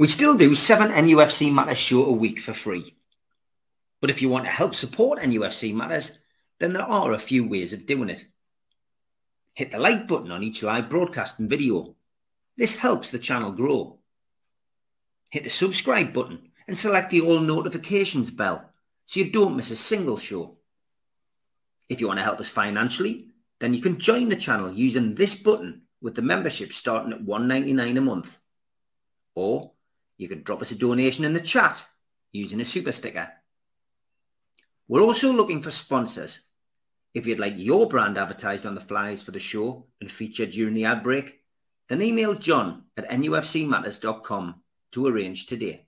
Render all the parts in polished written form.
We still do 7 NUFC Matters show a week for free. But if you want to help support NUFC Matters, then there are a few ways of doing it. Hit the like button on each live broadcast and video. This helps the channel grow. Hit the subscribe button and select the all notifications bell so you don't miss a single show. If you want to help us financially, then you can join the channel using this button with the membership starting at $1.99 a month. Or you can drop us a donation in the chat using a super sticker. We're also looking for sponsors. If you'd like your brand advertised on the flyers for the show and featured during the ad break, then email John at nufcmatters.com to arrange today.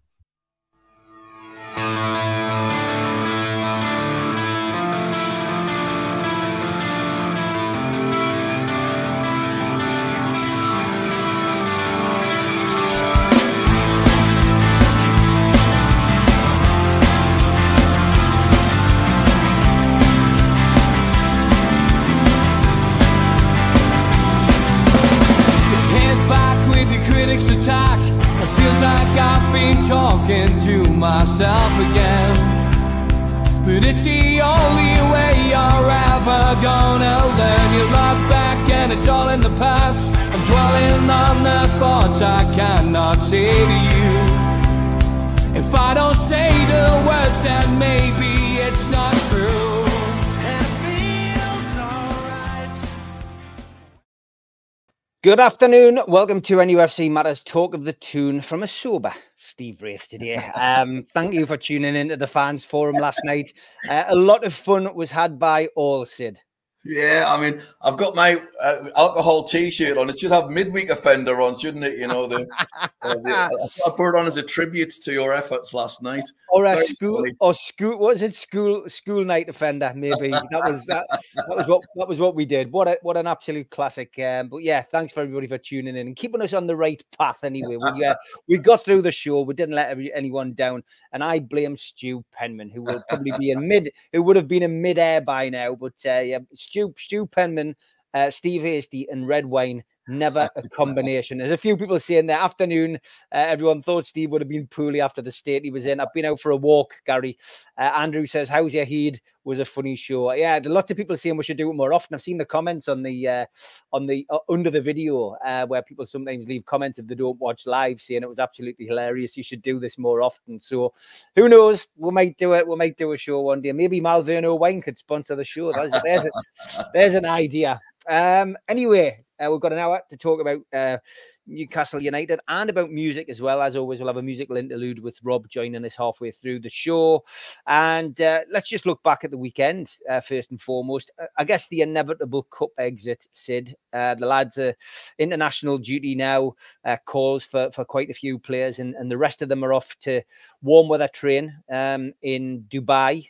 Talking to myself again, but it's the only way you're ever gonna learn. You look back and it's all in the past. I'm dwelling on the thoughts I cannot say to you. If I don't say the words, then maybe it's not true. Good afternoon. Welcome to NUFC Matters Talk of the Toon from a sober Steve Wraith today. Thank you for tuning in to the fans forum last night. A lot of fun was had by all, Sid. Yeah, I mean, I've got my alcohol T-shirt on. It should have midweek offender on, shouldn't it? You know, I put it on as a tribute to your efforts last night. Or a school. What was it? School night offender? Maybe that was what we did. What an absolute classic. But yeah, thanks for everybody for tuning in and keeping us on the right path. Anyway, we got through the show. We didn't let anyone down, and I blame Stu Penman, who will probably be who would have been in mid-air by now. But yeah. Stu Penman, Steve Hasty, and red wine, never a combination. There's a few people saying that afternoon, everyone thought Steve would have been poorly after the state he was in. I've been out for a walk, Gary. Andrew says, "How's your head?" Was a funny show. Yeah, lots of people saying we should do it more often. I've seen the comments on the under the video where people sometimes leave comments if they don't watch live, saying it was absolutely hilarious. You should do this more often. So who knows? We might do it. We might do a show one day. Maybe Malverno Wine could sponsor the show. There's an idea. Anyway, we've got an hour to talk about Newcastle United and about music as well. As always, we'll have a musical interlude with Rob joining us halfway through the show. And let's just look back at the weekend first and foremost. I guess the inevitable cup exit, Sid. The lads are international duty now, calls for quite a few players, and the rest of them are off to warm weather train in Dubai.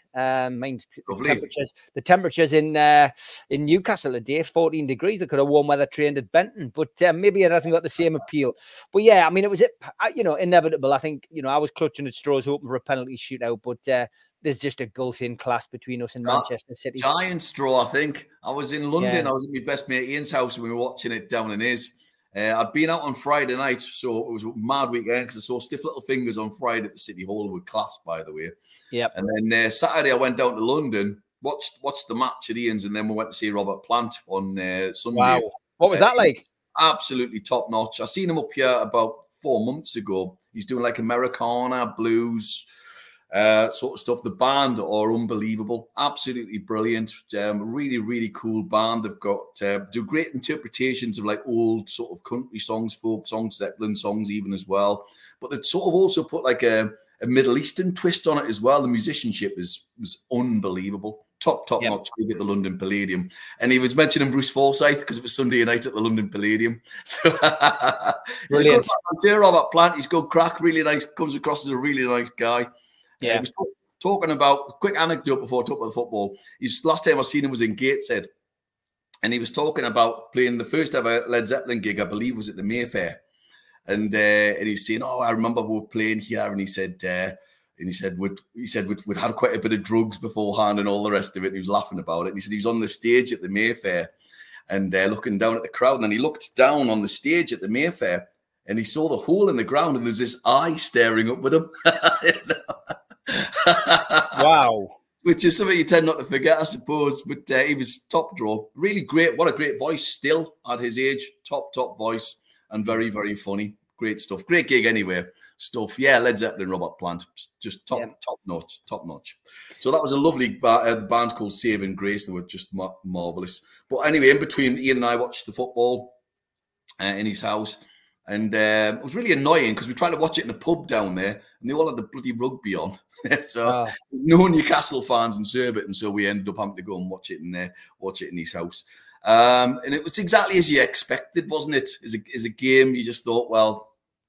The temperatures in Newcastle today, 14 degrees. They could have warm weather trained at Benton, but maybe it hasn't got the same appeal. But yeah, I mean, it was inevitable. I think I was clutching at straws, hoping for a penalty shootout, but there's just a gulf in class between us and Manchester City. Giant straw, I think. I was in London. Yeah. I was at my best mate Ian's house and we were watching it down in his. I'd been out on Friday night, so it was a mad weekend because I saw Stiff Little Fingers on Friday at the City Hall with class, by the way. Yep. And then Saturday I went down to London, watched the match at Ian's, and then we went to see Robert Plant on Sunday. Wow. What was that like? Absolutely top notch. I seen him up here about 4 months ago. He's doing like Americana, blues, sort of stuff. The band are unbelievable, absolutely brilliant. Really, really cool band. They've got do great interpretations of like old sort of country songs, folk songs, Zeppelin songs, even as well. But they sort of also put like a Middle Eastern twist on it as well. The musicianship was unbelievable. Top notch gig at the London Palladium. And he was mentioning Bruce Forsyth because it was Sunday night at the London Palladium. So he's a good man, Robert Plant. He's good crack, really nice, comes across as a really nice guy. Yeah. He was talking about, quick anecdote before I talk about football. Last time I seen him was in Gateshead. And he was talking about playing the first ever Led Zeppelin gig, I believe was at the Mayfair. And he's saying, I remember we were playing here. And he said, we'd had quite a bit of drugs beforehand and all the rest of it. And he was laughing about it. And he said he was on the stage at the Mayfair and looking down at the crowd. And then he looked down on the stage at the Mayfair and he saw the hole in the ground, and there's this eye staring up at him. Wow. Which is something you tend not to forget, I suppose. But he was top draw. Really great. What a great voice still at his age. Top voice. And very, very funny. Great stuff. Great gig anyway. Stuff. Yeah, Led Zeppelin, Robert Plant. Just top notch. So that was a lovely the band's called Saving Grace. They were just marvellous. But anyway, in between, Ian and I watched the football in his house. And it was really annoying because we tried to watch it in a pub down there, and they all had the bloody rugby on. So no Newcastle fans in Surbiton, so we ended up having to go and watch it in his house. And it was exactly as you expected, wasn't it? As a game, you just thought, well,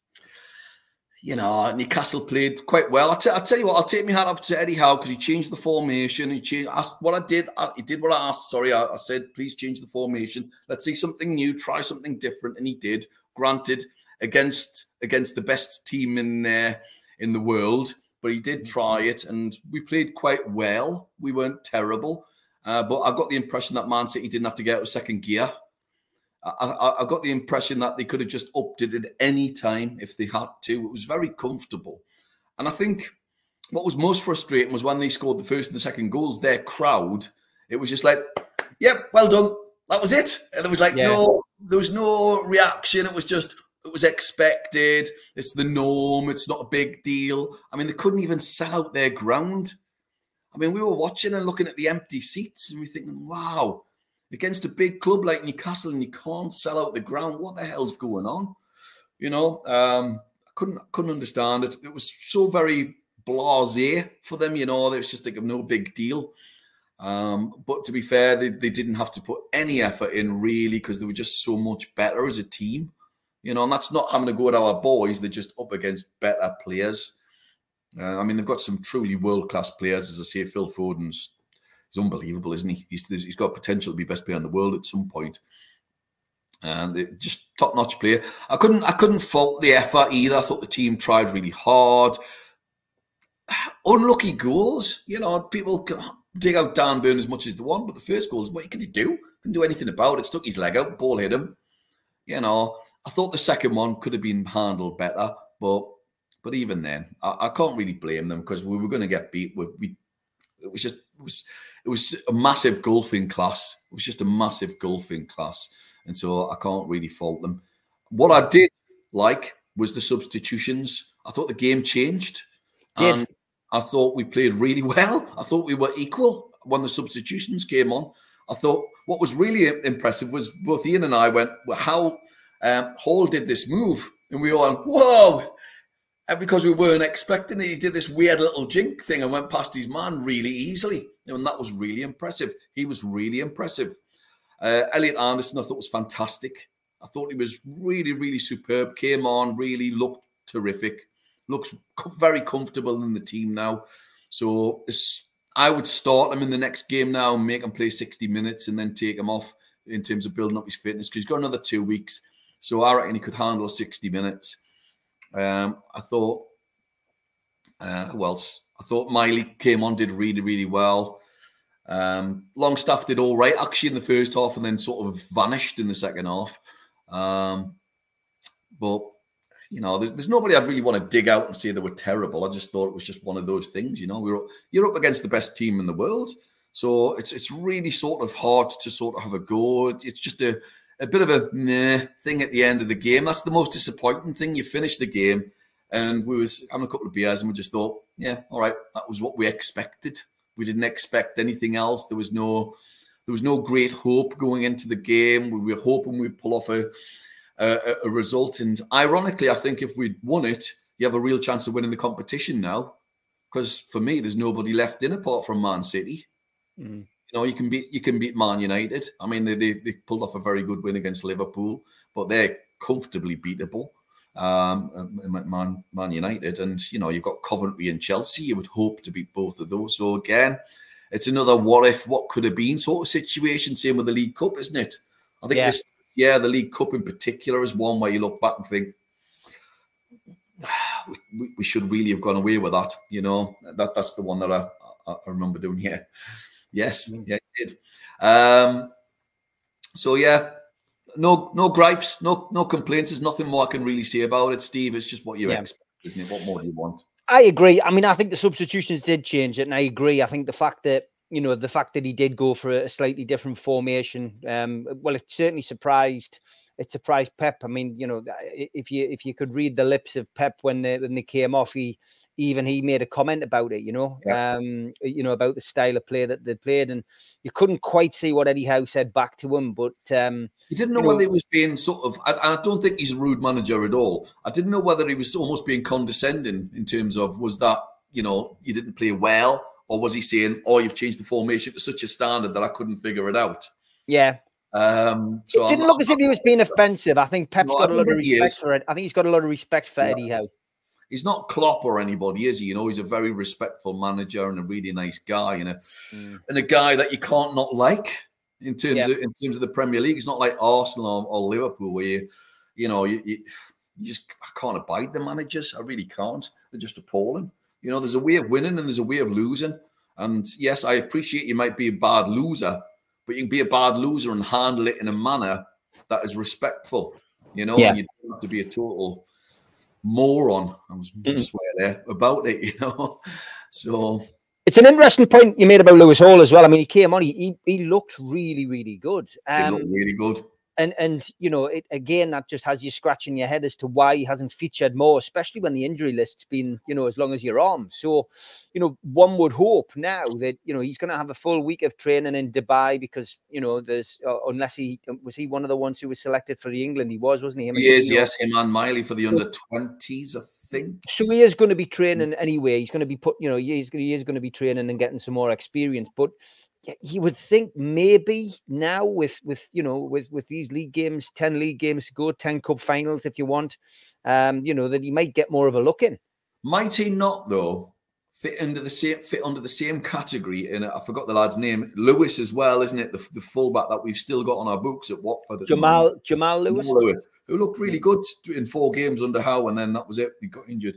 you know, Newcastle played quite well. I'll tell you what, I'll take my hat up to Eddie Howe because he changed the formation. He did what I asked. Sorry, I said, please change the formation. Let's see something new, try something different, and he did. Granted, against the best team in the world, but he did try it, and we played quite well. We weren't terrible, but I got the impression that Man City didn't have to get out of second gear. I got the impression that they could have just upped it at any time if they had to. It was very comfortable, and I think what was most frustrating was when they scored the first and the second goals. Their crowd, it was just like, "Yep, well done." That was it, and it was like there was no reaction. It was expected. It's the norm. It's not a big deal. I mean, they couldn't even sell out their ground. I mean, we were watching and looking at the empty seats, and we're thinking, wow, against a big club like Newcastle, and you can't sell out the ground. What the hell's going on? You know, I couldn't understand it. It was so very blasé for them. You know, it was just like no big deal. But to be fair, they didn't have to put any effort in really because they were just so much better as a team, you know, and that's not having to go at our boys. They're just up against better players. I mean, they've got some truly world-class players. As I say, Phil Foden's he's unbelievable, isn't he? He's got potential to be best player in the world at some point. And just top-notch player. I couldn't fault the effort either. I thought the team tried really hard. Unlucky goals, you know, people can dig out Dan Burn as much as they want, but the first goal is what could he do? Couldn't do anything about it. Stuck his leg out, ball hit him. You know, I thought the second one could have been handled better, but even then, I can't really blame them because we were going to get beat. It was a massive golfing class. It was just a massive golfing class, and so I can't really fault them. What I did like was the substitutions. I thought the game changed, and I thought we played really well. I thought we were equal when the substitutions came on. I thought what was really impressive was both Ian and I went, well, how Hall did this move. And we all went, whoa! And because we weren't expecting it, he did this weird little jink thing and went past his man really easily. And that was really impressive. He was really impressive. Elliot Anderson, I thought was fantastic. I thought he was really, really superb. Came on, really looked terrific. Looks very comfortable in the team now. So I would start him in the next game now and make him play 60 minutes and then take him off in terms of building up his fitness because he's got another 2 weeks. So I reckon he could handle 60 minutes. I thought, who else? I thought Miley came on, did really, really well. Longstaff did all right, actually, in the first half and then sort of vanished in the second half. But you know, there's nobody I'd really want to dig out and say they were terrible. I just thought it was just one of those things, you know. You're up against the best team in the world. So it's really sort of hard to sort of have a go. It's just a bit of a meh thing at the end of the game. That's the most disappointing thing. You finish the game and we was having a couple of beers and we just thought, yeah, all right, that was what we expected. We didn't expect anything else. There was no great hope going into the game. We were hoping we'd pull off a result. And ironically, I think if we'd won it, you have a real chance of winning the competition now. Because for me, there's nobody left in apart from Man City. You know, you can beat Man United. I mean, they pulled off a very good win against Liverpool, but they're comfortably beatable. Man United, and you know, you've got Coventry and Chelsea. You would hope to beat both of those. So again, it's another what if, what could have been sort of situation. Same with the League Cup, isn't it? I think the League Cup in particular is one where you look back and think, we should really have gone away with that. You know, that's the one that I remember doing. Yeah, yes, yeah, it did. So yeah, No gripes, no complaints. There's nothing more I can really say about it, Steve. It's just what you expect, isn't it? What more do you want? I agree. I mean, I think the substitutions did change it, and I agree. I think the fact that he did go for a slightly different formation, well, it certainly surprised. It surprised Pep. I mean, if you could read the lips of Pep when they came off, he made a comment about it, about the style of play that they played, and you couldn't quite see what Eddie Howe said back to him. But he didn't know whether he was being sort of. I don't think he's a rude manager at all. I didn't know whether he was almost being condescending in terms of, was that you didn't play well, or was he saying, "Oh, you've changed the formation to such a standard that I couldn't figure it out"? Yeah. So it didn't look as if he was being offensive. I think Pep's got a lot of respect for it. I think he's got a lot of respect for Eddie Howe. He's not Klopp or anybody, is he? He's a very respectful manager and a really nice guy, and a guy that you can't not like in terms of the Premier League. It's not like Arsenal or Liverpool where you just, I can't abide the managers. I really can't. They're just appalling. There's a way of winning and there's a way of losing. And yes, I appreciate you might be a bad loser, but you can be a bad loser and handle it in a manner that is respectful. And you don't have to be a total moron. I was swear there about it, So it's an interesting point you made about Lewis Hall as well. I mean, he came on, he looked really, really good. He looked really good. And it, again, that just has you scratching your head as to why he hasn't featured more, especially when the injury list's been, as long as your arm. So, one would hope now that, he's going to have a full week of training in Dubai because, there's, unless was he one of the ones who was selected for the England? He was, wasn't he? He is, yes. Him and Miley for the under-20s, I think. So he is going to be training anyway. He's going to be he is going to be training and getting some more experience. But you would think maybe now with these league games, 10 league games to go, 10 cup finals if you want, that he might get more of a look in. Might he not though fit under the same category? And I forgot the lad's name, Lewis as well, isn't it? The fullback that we've still got on our books at Watford. Jamal Lewis, who looked really good in 4 games under Howe, and then that was it. He got injured.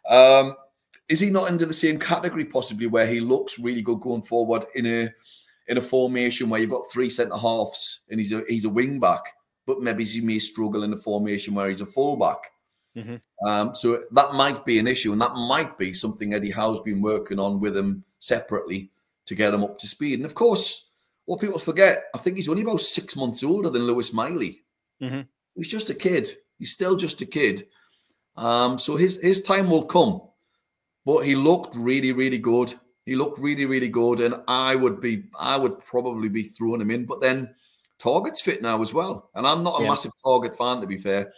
Is he not under the same category possibly where he looks really good going forward in a formation where you've got 3 centre halves and he's a wing back, but maybe he may struggle in a formation where he's a full back. So that might be an issue, and that might be something Eddie Howe's been working on with him separately to get him up to speed. And of course, what people forget, I think he's only about 6 months older than Lewis Miley. He's just a kid. He's still just a kid. So his time will come. But he looked really, really good. He looked really, really good, and I would probably be throwing him in. But then Target's fit now as well, and I'm not a massive Target fan, to be fair.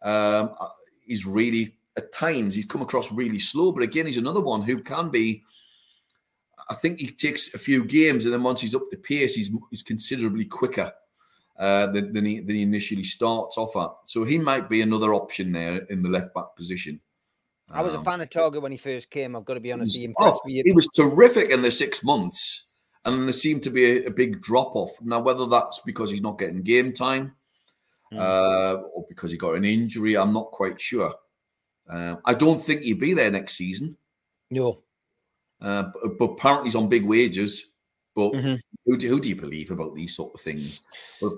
He's really, at times, he's come across really slow. But again, he's another one who can be. I think he takes a few games, and then once he's up to pace, he's considerably quicker than he initially starts off at. So he might be another option there in the left back position. I was a fan of Target when he first came. I've got to be honest. He was terrific in the 6 months, and then there seemed to be a big drop off. Now, whether that's because he's not getting game time or because he got an injury, I'm not quite sure. I don't think he'll be there next season. No, but apparently he's on big wages. But who do you believe about these sort of things? But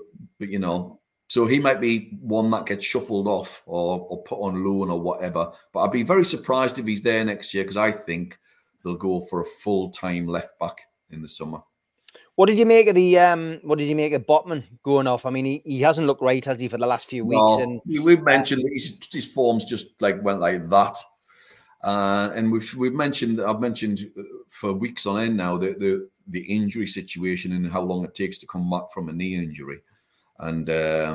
So he might be one that gets shuffled off or put on loan or whatever. But I'd be very surprised if he's there next year, because I think they'll go for a full-time left back in the summer. What did you make of Botman going off? I mean, he hasn't looked right, has he, for the last few weeks? No, and we've mentioned that his form's just went like that. And I've mentioned for weeks on end now the injury situation and how long it takes to come back from a knee injury. And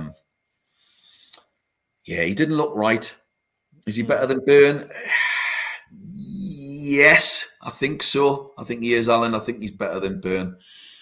he didn't look right. Is he better than Byrne? Yes, I think so. I think he is, Alan. I think he's better than Byrne.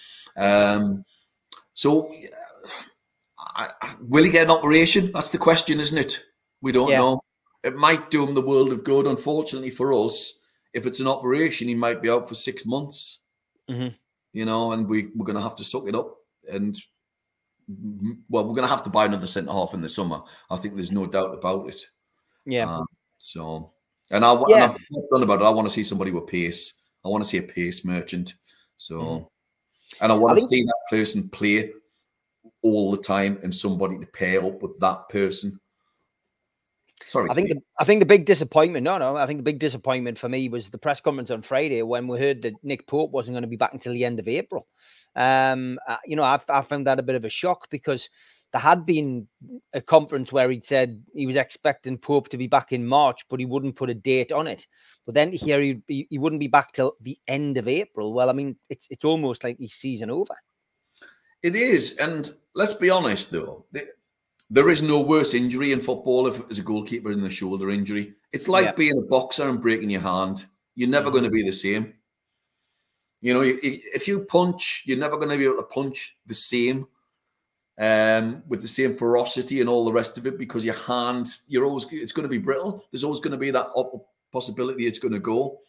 So will he get an operation? That's the question, isn't it? We don't know. It might do him the world of good. Unfortunately for us, if it's an operation, he might be out for 6 months. And we're going to have to suck it up. And we're going to have to buy another centre half in the summer. I think there's no doubt about it. Yeah. And I've done about it. I want to see somebody with pace. I want to see a pace merchant. So, and I want to see that person play all the time and somebody to pair up with that person. Sorry, I think the big disappointment. I think the big disappointment for me was the press conference on Friday when we heard that Nick Pope wasn't going to be back until the end of April. I found that a bit of a shock because there had been a conference where he'd said he was expecting Pope to be back in March, but he wouldn't put a date on it. But then here he wouldn't be back till the end of April. Well, I mean, it's almost like his season over. It is, and let's be honest though. There is no worse injury in football as a goalkeeper than the shoulder injury. It's like being a boxer and breaking your hand. You're never going to be the same. You know, if you punch, you're never going to be able to punch the same with the same ferocity and all the rest of it because your hand, it's going to be brittle. There's always going to be that possibility it's going to go.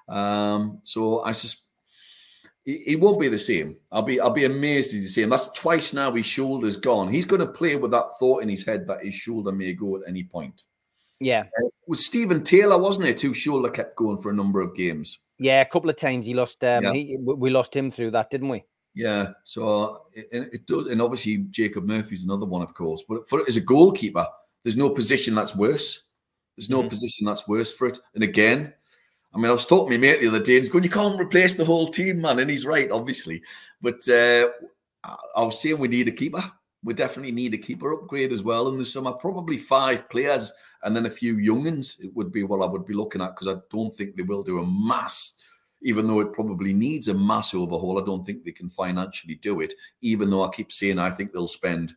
So I just. He won't be the same. I'll be amazed he's the same. That's twice now his shoulder's gone. He's going to play with that thought in his head that his shoulder may go at any point. Yeah. With Stephen Taylor, wasn't it? Whose shoulder kept going for a number of games. Yeah, a couple of times he lost. We lost him through that, didn't we? Yeah. So it does, and obviously Jacob Murphy's another one, of course. But as a goalkeeper, there's no position that's worse. There's no position that's worse for it. And again. I mean, I was talking to my mate the other day, and he's going, you can't replace the whole team, man. And he's right, obviously. But I was saying we need a keeper. We definitely need a keeper upgrade as well in the summer. Probably 5 players and then a few young'uns. It would be what I would be looking at because I don't think they will do a mass, even though it probably needs a mass overhaul. I don't think they can financially do it, even though I keep saying I think they'll spend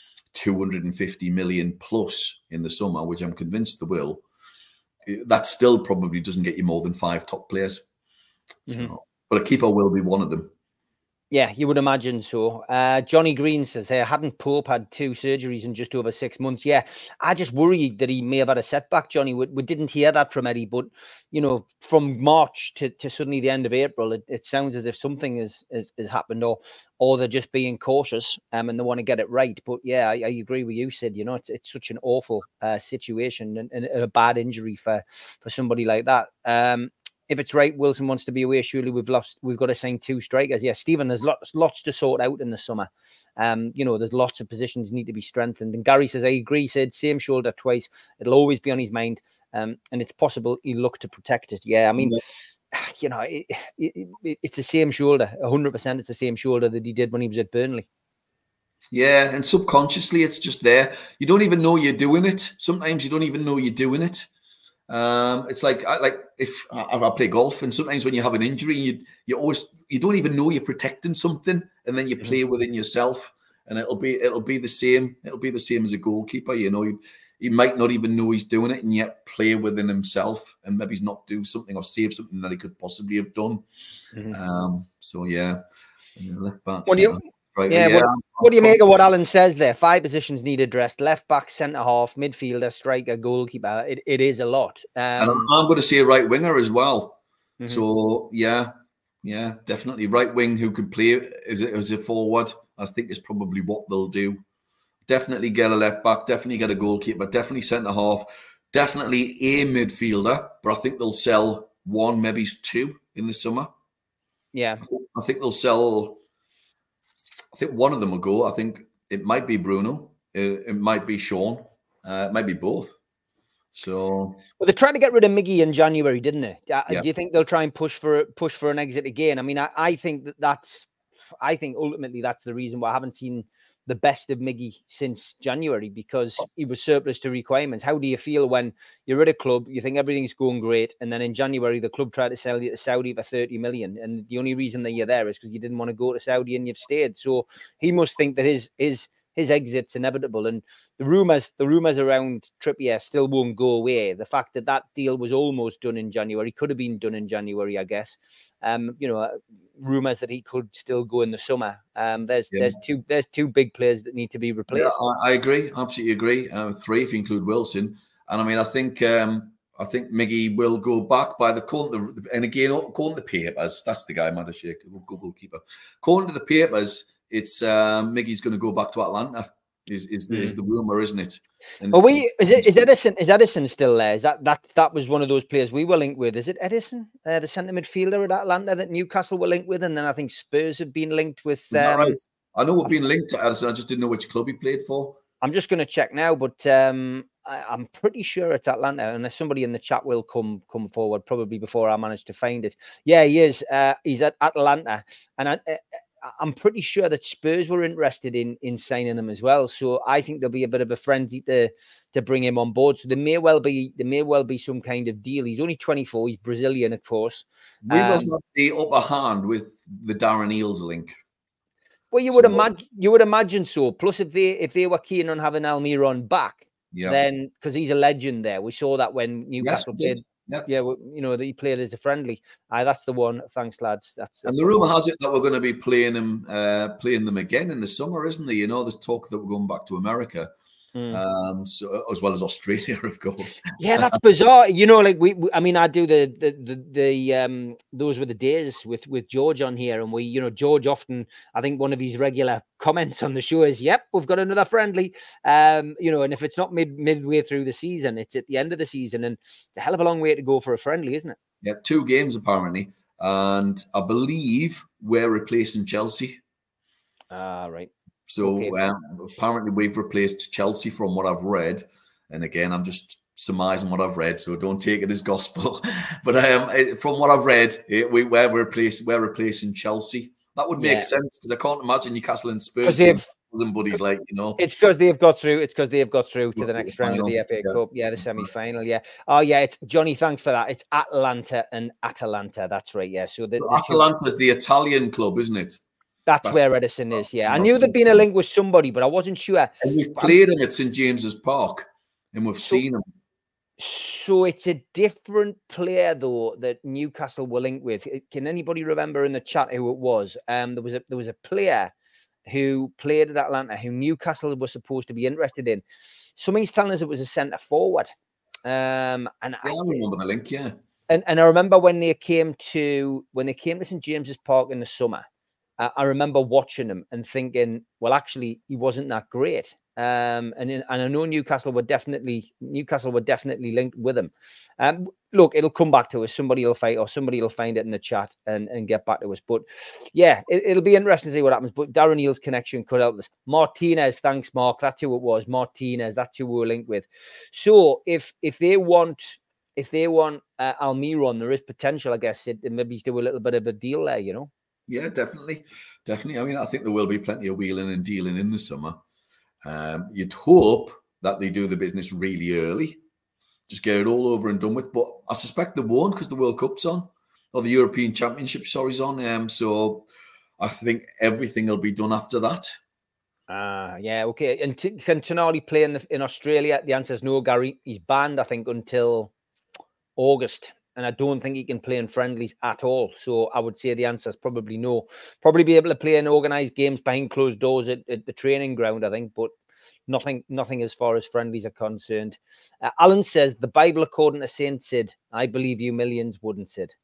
250 million plus in the summer, which I'm convinced they will. That still probably doesn't get you more than 5 top players. So, but a keeper will be one of them. Yeah, you would imagine so. Johnny Green says, hey, hadn't Pope had 2 surgeries in just over 6 months? Yeah, I just worried that he may have had a setback, Johnny. We didn't hear that from Eddie, but, you know, from March to suddenly the end of April, it sounds as if something has happened or they're just being cautious and they want to get it right. But, yeah, I agree with you, Sid. You know, it's such an awful situation and a bad injury for somebody like that. If it's right, Wilson wants to be away. Surely we've got to sign 2 strikers. Yeah, Stephen, there's lots to sort out in the summer. You know, there's lots of positions need to be strengthened. And Gary says, I agree, said same shoulder twice. It'll always be on his mind. And it's possible he'll look to protect it. Yeah, I mean, you know, it's the same shoulder. 100% it's the same shoulder that he did when he was at Burnley. Yeah, and subconsciously it's just there. You don't even know you're doing it. Sometimes you don't even know you're doing it. It's like if I play golf, and sometimes when you have an injury, you don't even know you're protecting something, and then you play within yourself, and it'll be the same. It'll be the same as a goalkeeper. You know, he might not even know he's doing it, and yet play within himself, and maybe he's not do something or save something that he could possibly have done. So yeah, left back. Right, yeah. What do you make of what Alan says there? 5 positions need addressed: left back, centre half, midfielder, striker, goalkeeper. It is a lot. And I'm going to say right winger as well. So yeah, definitely right wing who could play as a forward. I think is probably what they'll do. Definitely get a left back. Definitely get a goalkeeper. Definitely centre half. Definitely a midfielder. But I think they'll sell 1, maybe 2 in the summer. Yeah, I think they'll sell. I think one of them will go. I think it might be Bruno. It might be Sean. It might be both. So, well, they tried to get rid of Miggy in January, didn't they? Do you think they'll try and push for an exit again? I mean, I think I think ultimately that's the reason why I haven't seen the best of Miggy since January, because he was surplus to requirements. How do you feel when you're at a club, you think everything's going great, and then in January the club tried to sell you to Saudi for 30 million, and the only reason that you're there is because you didn't want to go to Saudi and you've stayed? So he must think that his exit's inevitable, and the rumors around Trippier still won't go away. The fact that deal was almost done in January, could have been done in January, I guess. You know, rumors that he could still go in the summer. There's 2 big players that need to be replaced. Yeah, I agree, absolutely agree. 3 if you include Wilson, and I mean, I think Miggy will go back by the and again, according to the papers, that's the guy, Madashik, goalkeeper. According to the papers, it's Miggy's going to go back to Atlanta. Is the rumor, isn't it? And is Edison still there? Is that was one of those players we were linked with? Is it Edison, the centre midfielder at Atlanta that Newcastle were linked with, and then I think Spurs have been linked with. Is that right? I know we're being linked to Ederson. I just didn't know which club he played for. I'm just going to check now, but I'm pretty sure it's Atlanta, unless somebody in the chat will come forward, probably before I manage to find it. Yeah, he is. He's at Atlanta, and I'm pretty sure that Spurs were interested in signing him as well. So I think there'll be a bit of a frenzy to bring him on board. So there may well be some kind of deal. He's only 24. He's Brazilian, of course. We will have the upper hand with the Darren Eales link. Well, you would imagine so. Plus, if they were keen on having Almiron back, then because he's a legend there, we saw that when Newcastle played. Yep. Yeah, well, that he played as a friendly. That's the one. Thanks, lads. That's and the rumor has it that we're going to be playing them again in the summer, isn't there? There's talk that we're going back to America. So as well as Australia, of course. Yeah, that's bizarre. Like I do the those were the days with George on here, and George often, I think one of his regular comments on the show is, "Yep, we've got another friendly." And if it's not midway through the season, it's at the end of the season, and it's a hell of a long way to go for a friendly, isn't it? Yeah, 2 games apparently, and I believe we're replacing Chelsea. Right. So apparently we've replaced Chelsea from what I've read. And again, I'm just surmising what I've read, so don't take it as gospel. But from what I've read, we're replacing Chelsea. That would make sense because I can't imagine Newcastle and Spurs and buddies It's because they've got through. It's because they've got through to the next round of the FA Cup. Yeah, the semi-final. Yeah. Oh yeah, it's Johnny. Thanks for that. It's Atlanta and Atalanta. That's right. Yeah. So Atalanta is the Italian club, isn't it? That's where Ederson is, yeah. I knew there'd been a link with somebody, but I wasn't sure. And we've played him at St. James's Park, and we've seen him. So it's a different player, though, that Newcastle were linked with. Can anybody remember in the chat who it was? There was a player who played at Atlanta who Newcastle was supposed to be interested in. Somebody's telling us it was a centre forward. I remember the link, yeah. And I remember when they came to St. James's Park in the summer. I remember watching him and thinking, well, actually, he wasn't that great. And I know Newcastle were definitely linked with him. Look, it'll come back to us. Somebody will find it in the chat and get back to us. But yeah, it'll be interesting to see what happens. But Darren Eales' connection could help us. Martinez, thanks, Mark. That's who it was. Martinez, that's who we were linked with. So if they want Almiron, there is potential, I guess. Maybe do a little bit of a deal there, Yeah, definitely. I mean, I think there will be plenty of wheeling and dealing in the summer. You'd hope that they do the business really early, just get it all over and done with. But I suspect they won't because the World Cup's on, or the European Championship, is on. So I think everything will be done after that. Yeah, okay. And can Tonali play in Australia? The answer is no, Gary. He's banned, I think, until August. And I don't think he can play in friendlies at all. So I would say the answer is probably no. Probably be able to play in organised games behind closed doors at the training ground, I think, but nothing as far as friendlies are concerned. Alan says, the Bible according to Saint Sid, I believe you millions wouldn't, Sid.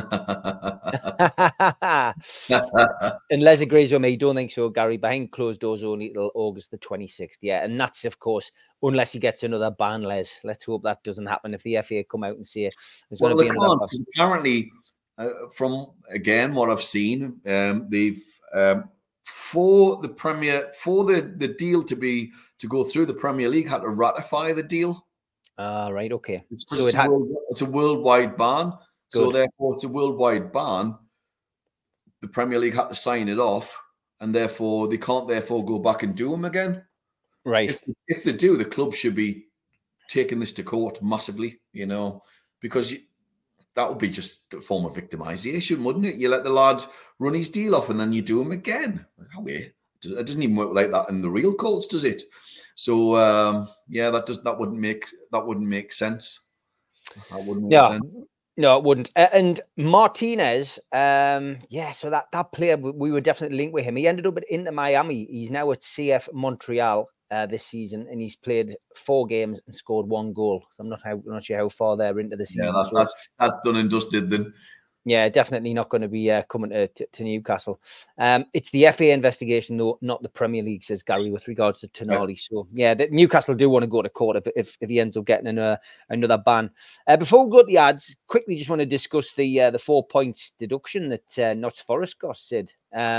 And Les agrees with me. Don't think so, Gary. Behind closed doors only till August the 26th. Yeah, and that's, of course, unless he gets another ban, Les. Let's hope that doesn't happen. If the FA come out and say there's going to be another ban. Apparently, from again what I've seen, they've for the deal to go through, the Premier League had to ratify the deal. Right, okay. It's a worldwide ban. Good. So therefore, it's a worldwide ban. The Premier League had to sign it off, and therefore they can't go back and do them again. Right. If they do, the club should be taking this to court massively, because that would be just a form of victimization, wouldn't it? You let the lad run his deal off, and then you do him again. It doesn't even work like that in the real courts, does it? So that wouldn't make sense. That wouldn't make sense. No, it wouldn't. And Martinez, so that player, we were definitely linked with him. He ended up at Inter Miami. He's now at CF Montreal this season, and he's played 4 games and scored 1 goal. So I'm not sure how far they're into the season. Yeah, that's done and dusted then. Yeah, definitely not going to be coming to Newcastle. It's the FA investigation, though, not the Premier League, says Gary, with regards to Tonali. Yeah. So, yeah, Newcastle do want to go to court if he ends up getting another ban. Before we go to the ads, quickly just want to discuss the 4 points deduction that Notts Forest got, Sid.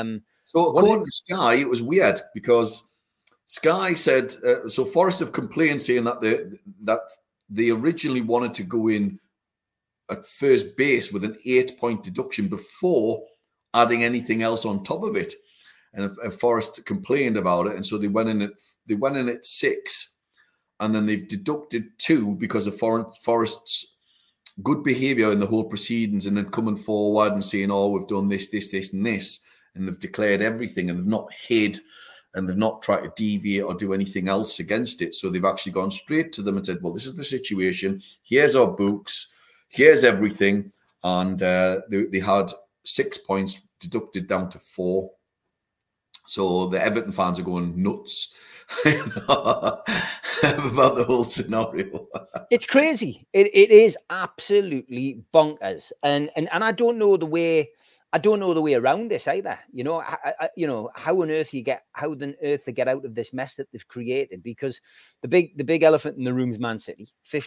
So according to Sky, it was weird because Sky said, so Forest have complained saying that they originally wanted to go in at first base with an 8-point deduction before adding anything else on top of it. And Forest complained about it. And so they went in at 6, and then they've deducted 2 because of Forest's good behavior in the whole proceedings, and then coming forward and saying, oh, we've done this, and this. And they've declared everything, and they've not hid, and they've not tried to deviate or do anything else against it. So they've actually gone straight to them and said, well, this is the situation. Here's our books. Here's everything. And they had 6 points deducted down to 4. So the Everton fans are going nuts about the whole scenario. It's crazy. It is absolutely bonkers. And I don't know the way. I don't know the way around this either. You know, how on earth they get out of this mess that they've created? Because the big elephant in the room is Man City.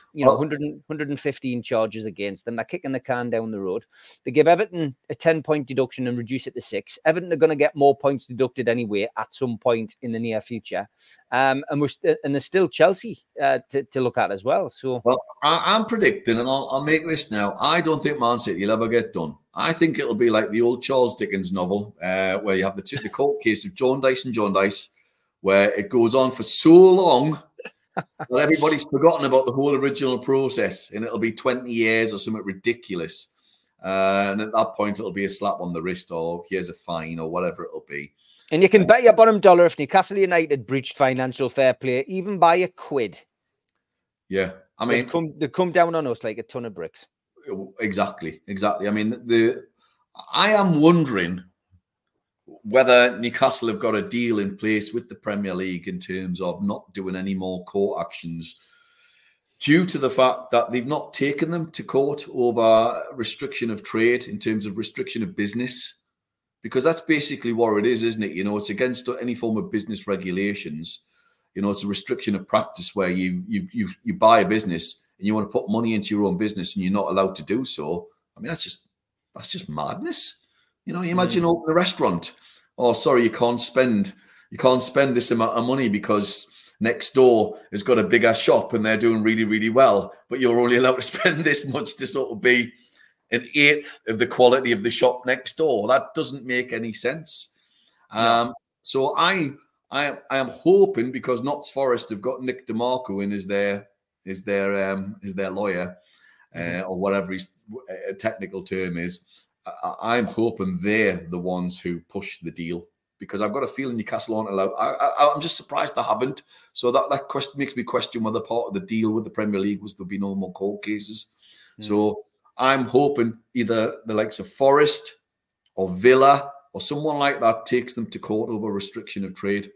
115 charges against them. They're kicking the can down the road. They give Everton a 10-point deduction and reduce it to 6. Everton are going to get more points deducted anyway at some point in the near future. And there's still Chelsea to look at as well. So, well, I'm predicting, and I'll make this now. I don't think Man City will ever get done. I think it'll be like the old Charles Dickens novel, where you have the court case of John Dice, where it goes on for so long that everybody's forgotten about the whole original process, and it'll be 20 years or something ridiculous. And at that point, it'll be a slap on the wrist, or here's a fine, or whatever it'll be. And you can bet your bottom dollar if Newcastle United breached financial fair play, even by a quid. Yeah, I mean, they come down on us like a ton of bricks. Exactly. I mean, I am wondering whether Newcastle have got a deal in place with the Premier League in terms of not doing any more court actions, due to the fact that they've not taken them to court over restriction of trade in terms of restriction of business. Because that's basically what it is, isn't it? You know, it's against any form of business regulations. You know, it's a restriction of practice where you buy a business and you want to put money into your own business and you're not allowed to do so. I mean, that's just madness. You know, you imagine opening a restaurant. Oh, sorry, you can't spend this amount of money because next door has got a bigger shop and they're doing really, really well, but you're only allowed to spend this much to sort of be an 1/8 of the quality of the shop next door. That doesn't make any sense. So I am hoping, because Notts Forest have got Nick DeMarco in as their lawyer, or whatever his technical term is. I'm hoping they're the ones who push the deal, because I've got a feeling Newcastle aren't allowed. I'm just surprised they haven't. So that question makes me question whether part of the deal with the Premier League was there'll be no more court cases. So I'm hoping either the likes of Forest or Villa or someone like that takes them to court over restriction of trade.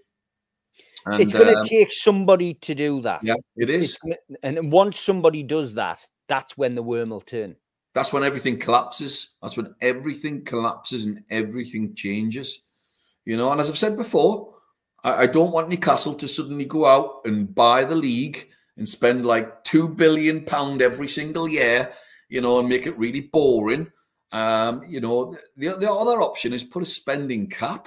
And it's going to take somebody to do that. Yeah, it is. And once somebody does that, that's when the worm will turn. That's when everything collapses. That's when everything collapses and everything changes. You know, and as I've said before, I don't want Newcastle to suddenly go out and buy the league and spend like £2 billion every single year, you know, and make it really boring. You know, the other option is put a spending cap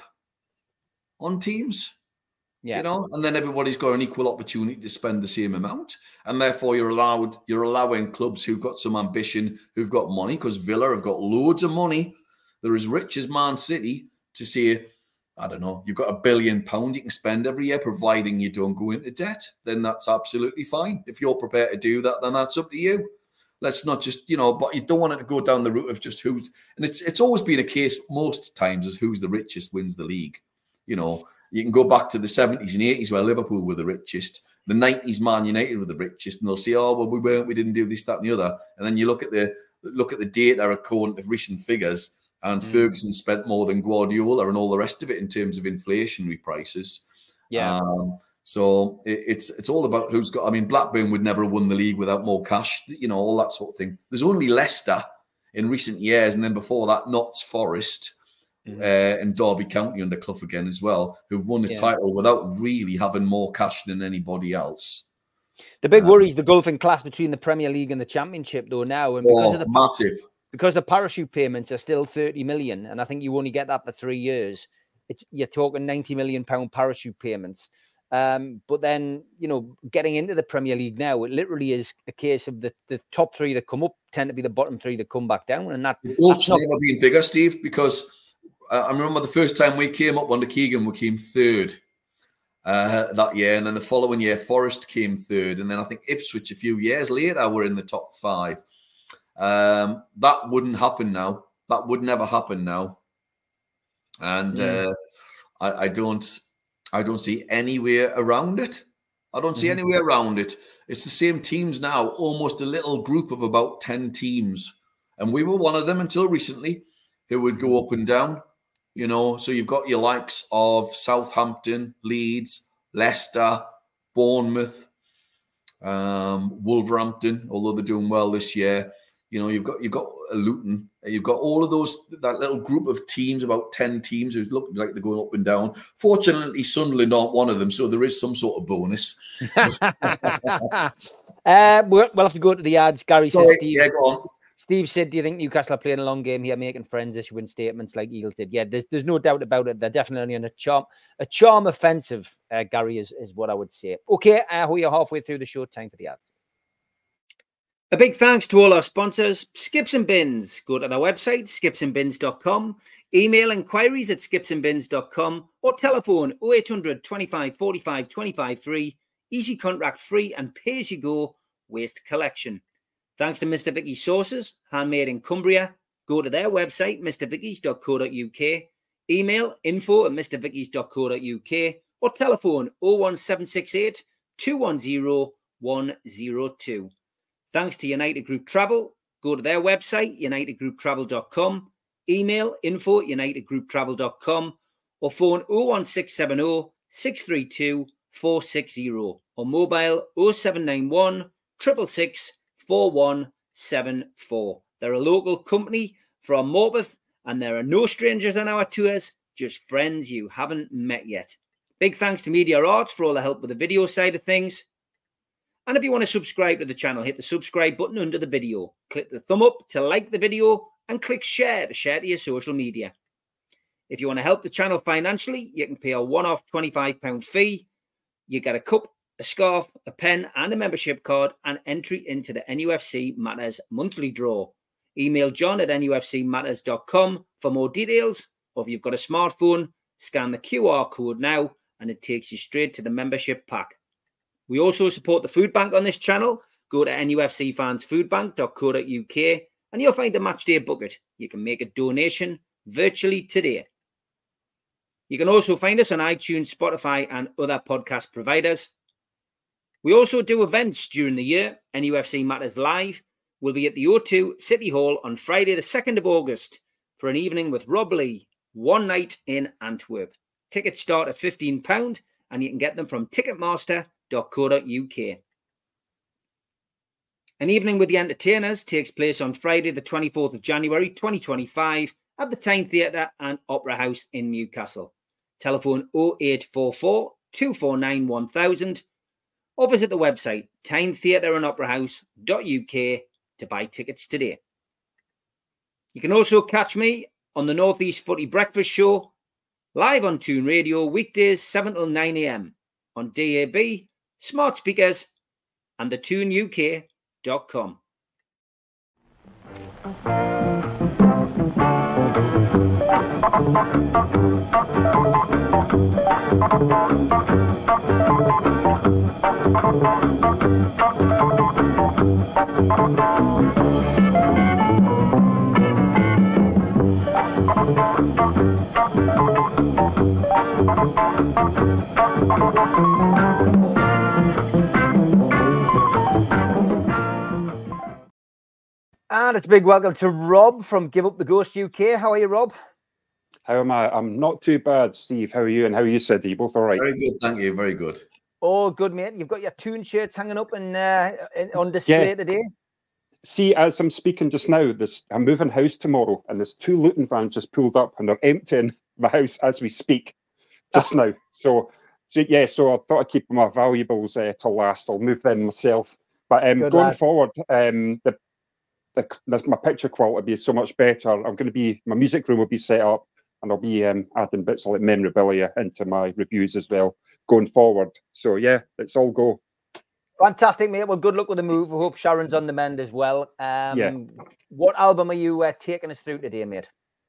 on teams. Yeah. You know, and then everybody's got an equal opportunity to spend the same amount. And therefore you're allowing clubs who've got some ambition, who've got money, because Villa have got loads of money. They're as rich as Man City, to say, I don't know, you've got £1 billion you can spend every year, providing you don't go into debt. Then that's absolutely fine. If you're prepared to do that, then that's up to you. Let's not just, you know, but you don't want it to go down the route of just who's, and it's always been a case most times as who's the richest wins the league. You know, you can go back to the 70s and 80s where Liverpool were the richest. The 90s, Man United were the richest, and they'll say, "Oh, well, we didn't do this, that, and the other." And then you look at the data according to recent figures, and Ferguson spent more than Guardiola and all the rest of it in terms of inflationary prices. Yeah. So it's all about who's got. I mean, Blackburn would never have won the league without more cash. You know, all that sort of thing. There's only Leicester in recent years, and then before that, Notts Forest. And Derby County under Clough again as well, who've won the title without really having more cash than anybody else. The big worry is the gulfing class between the Premier League and the Championship, though, now. And because of the massive. Because the parachute payments are still 30 million, and I think you only get that for 3 years, you're talking £90 million parachute payments. But then, you know, getting into the Premier League now, it literally is a case of the top three that come up tend to be the bottom three that come back down. And that's not never been bigger, Steve, because I remember the first time we came up under Keegan, we came third that year. And then the following year, Forest came third. And then I think Ipswich a few years later were in the top 5. That wouldn't happen now. That would never happen now. And I don't see anywhere around it. I don't see anywhere around it. It's the same teams now, almost a little group of about 10 teams. And we were one of them until recently, who would go up and down, you know. So you've got your likes of Southampton, Leeds, Leicester, Bournemouth, Wolverhampton, although they're doing well this year. You know, you've got Luton. You've got all of that little group of teams, about 10 teams, who look like they're going up and down. Fortunately, Sunderland aren't one of them, so there is some sort of bonus. We'll have to go to the ads. Gary says, Steve, go on. Steve said, do you think Newcastle are playing a long game here, making friends, issuing statements like Eagles did? Yeah, there's no doubt about it. They're definitely on a charm offensive, Gary, is what I would say. Okay, we are halfway through the show. Time for the ads. A big thanks to all our sponsors, Skips and Bins. Go to their website, skipsandbins.com, email inquiries at skipsandbins.com, or telephone 0800 25 45 25 3, easy contract free and pay as you go waste collection. Thanks to Mr. Vicky's Sauces, handmade in Cumbria. Go to their website, mrvickies.co.uk, email info@mrvickies.co.uk, or telephone 01768 210 102. Thanks to United Group Travel. Go to their website, unitedgrouptravel.com, email info@unitedgrouptravel.com, or phone 01670 632 460, or mobile 0791 666 4174. They're a local company from Morpeth, and there are no strangers on our tours, just friends you haven't met yet. Big thanks to Media Arts for all the help with the video side of things. And if you want to subscribe to the channel, hit the subscribe button under the video. Click the thumb up to like the video and click share to share to your social media. If you want to help the channel financially, you can pay a one-off £25 fee. You get a cup, a scarf, a pen and a membership card and entry into the NUFC Matters monthly draw. Email john@nufcmatters.com for more details, or if you've got a smartphone, scan the QR code now and it takes you straight to the membership pack. We also support the food bank on this channel. Go to nufcfansfoodbank.co.uk and you'll find the matchday bucket. You can make a donation virtually today. You can also find us on iTunes, Spotify and other podcast providers. We also do events during the year. NUFC Matters Live will be at the O2 City Hall on Friday the 2nd of August for an evening with Rob Lee, one night in Antwerp. Tickets start at £15 and you can get them from Ticketmaster.co.uk. An evening with the entertainers takes place on Friday the 24th of January 2025 at the Tyne Theatre and Opera House in Newcastle. Telephone 0844 249 1000 or visit the website tynetheatreandoperahouse.uk to buy tickets today. You can also catch me on the North East Footy Breakfast Show live on Toon Radio weekdays 7 till 9 a.m. on DAB, smart speakers and the ToonUK.com. And it's a big welcome to Rob from Give Up the Ghost UK. How are you, Rob? How am I? I'm not too bad, Steve. How are you? And how are you, Sid? Are you both all right? Very good, thank you. Very good. Oh, good, mate. You've got your Toon shirts hanging up and on display today. See, as I'm speaking just now, I'm moving house tomorrow, and there's 2 Luton vans just pulled up, and they're emptying my house as we speak just now. So I thought I'd keep my valuables to last. I'll move them myself. But going forward, my picture quality will be so much better. My music room will be set up. and I'll be adding bits of like memorabilia into my reviews as well going forward. So yeah, let's all go. Fantastic, mate. Well, good luck with the move. I hope Sharon's on the mend as well. Yeah. What album are you taking us through today, mate?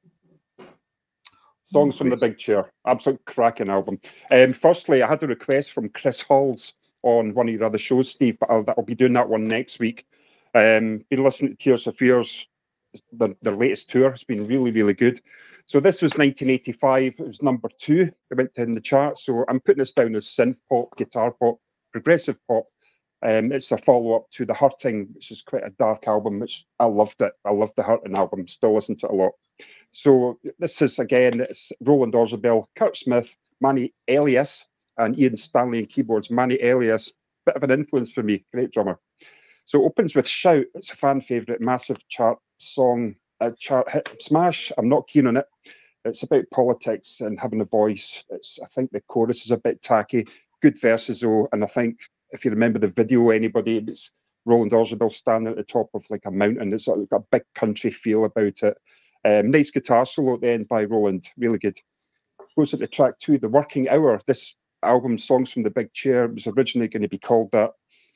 Songs from the Big Chair. Absolute cracking album. Firstly, I had a request from Chris Halls on one of your other shows, Steve, but I'll be doing that one next week. Been listening to Tears for Fears, their latest tour. It's been really, really good. So this was 1985. It was number 2. It went in the chart. So I'm putting this down as synth pop, guitar pop, progressive pop. It's a follow-up to The Hurting, which is quite a dark album, which I loved it. I loved The Hurting album, still listen to it a lot. So this is, again, it's Roland Orzabal, Kurt Smith, Manny Elias, and Ian Stanley on keyboards. Manny Elias, bit of an influence for me, great drummer. So it opens with Shout. It's a fan favourite, massive chart song, chart hit smash. I'm not keen on it. It's about politics and having a voice. I think the chorus is a bit tacky. Good verses though, and I think if you remember the video, anybody, it's Roland Orzabal standing at the top of like a mountain. It's got a big country feel about it. Nice guitar solo at the end by Roland, really good. Goes into track 2, The Working Hour. This album, Songs from the Big Chair, was originally going to be called that.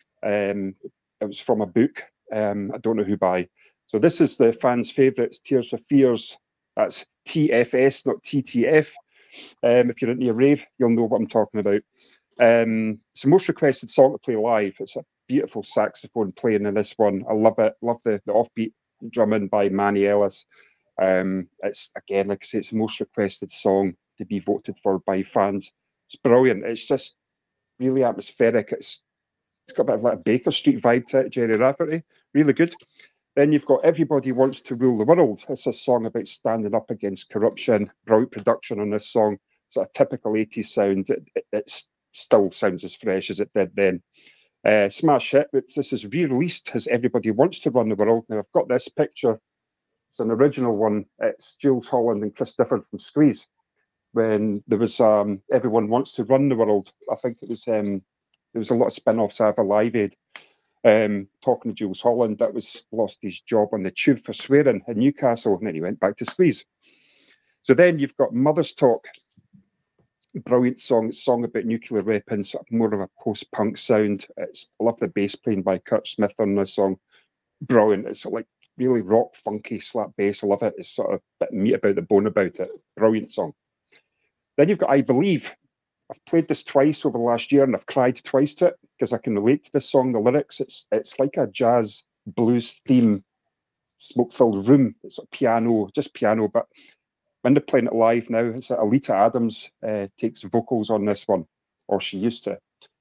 It was from a book, I don't know who by. So this is the fans' favourites, Tears for Fears. That's TFS, not TTF. If you're into your rave, you'll know what I'm talking about. It's the most requested song to play live. It's a beautiful saxophone playing in this one. I love it. Love the offbeat drumming by Manny Ellis. It's, again, like I say, it's the most requested song to be voted for by fans. It's brilliant. It's just really atmospheric. It's got a bit of like a Baker Street vibe to it, Jerry Rafferty. Really good. Then you've got Everybody Wants to Rule the World. It's a song about standing up against corruption. Brilliant production on this song. It's a typical 80s sound. It still sounds as fresh as it did then. Smash hit, which this is re-released as Everybody Wants to Run the World. Now, I've got this picture. It's an original one. It's Jools Holland and Chris Difford from Squeeze. When there was Everyone Wants to Run the World. I think it was, there was a lot of spin-offs out of Live Aid. Talking to Jools Holland, that was lost his job on the tube for swearing in Newcastle, and then he went back to Squeeze. So then you've got Mother's Talk. Brilliant song. It's a song about nuclear weapons, more of a post-punk sound. I love the bass playing by Kurt Smith on this song. Brilliant. It's like really rock, funky, slap bass. I love it. It's sort of a bit meat about the bone about it. Brilliant song. Then you've got I Believe. I've played this twice over the last year and I've cried twice to it because I can relate to this song, the lyrics. It's like a jazz blues theme, smoke-filled room. It's like piano, just piano, but when they're playing it live now, it's like Alita Adams takes vocals on this one, or she used to.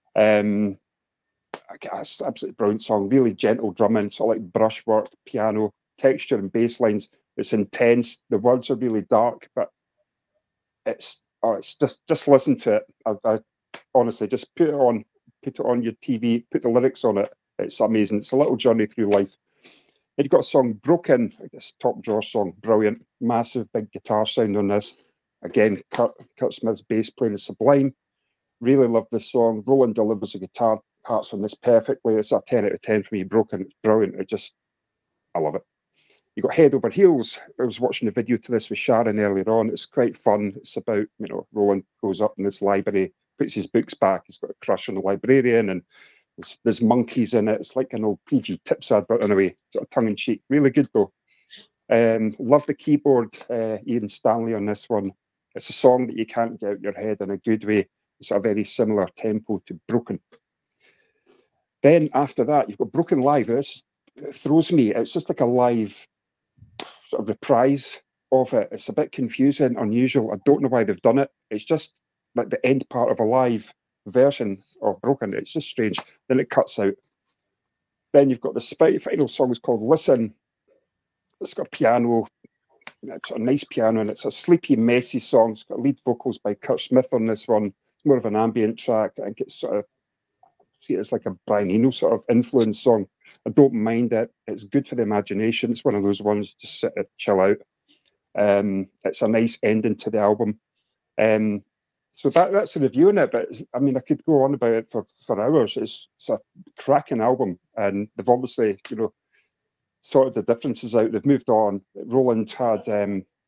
I guess absolutely brilliant song, really gentle drumming, sort of like brushwork, piano, texture and bass lines. It's intense. The words are really dark, but it's just listen to it. I honestly just put it on your TV, put the lyrics on it. It's amazing. It's a little journey through life. And you've got a song Broken, this top drawer song, brilliant, massive big guitar sound on this. Again, Kurt Smith's bass playing is sublime. Really love this song. Roland delivers the guitar parts on this perfectly. It's a 10 out of 10 for me. Broken, it's brilliant. I love it. You got Head Over Heels. I was watching the video to this with Sharon earlier on. It's quite fun. It's about, Roland goes up in this library, puts his books back. He's got a crush on the librarian, and there's monkeys in it. It's like an old PG Tips advert in a way, sort of tongue in cheek. Really good though. Love the keyboard, Ian Stanley on this one. It's a song that you can't get out your head in a good way. It's a very similar tempo to Broken. Then after that, you've got Broken Live. This throws me. It's just like a live sort of reprise of it. It's a bit confusing, unusual. I don't know why they've done it. It's just like the end part of a live version of Broken. It's just strange. Then it cuts out. Then you've got the final song is called Listen. It's got piano. It's a nice piano, and it's a sleepy, messy song. It's got lead vocals by Kurt Smith on this one. It's more of an ambient track. I think it's sort of, it's like a Brian Eno sort of influence song. I don't mind it. It's good for the imagination. It's one of those ones, just sit and chill out. It's a nice ending to the album. So that's a review on it, but I mean, I could go on about it for hours. It's a cracking album, and they've obviously, sorted the differences out. They've moved on. Roland had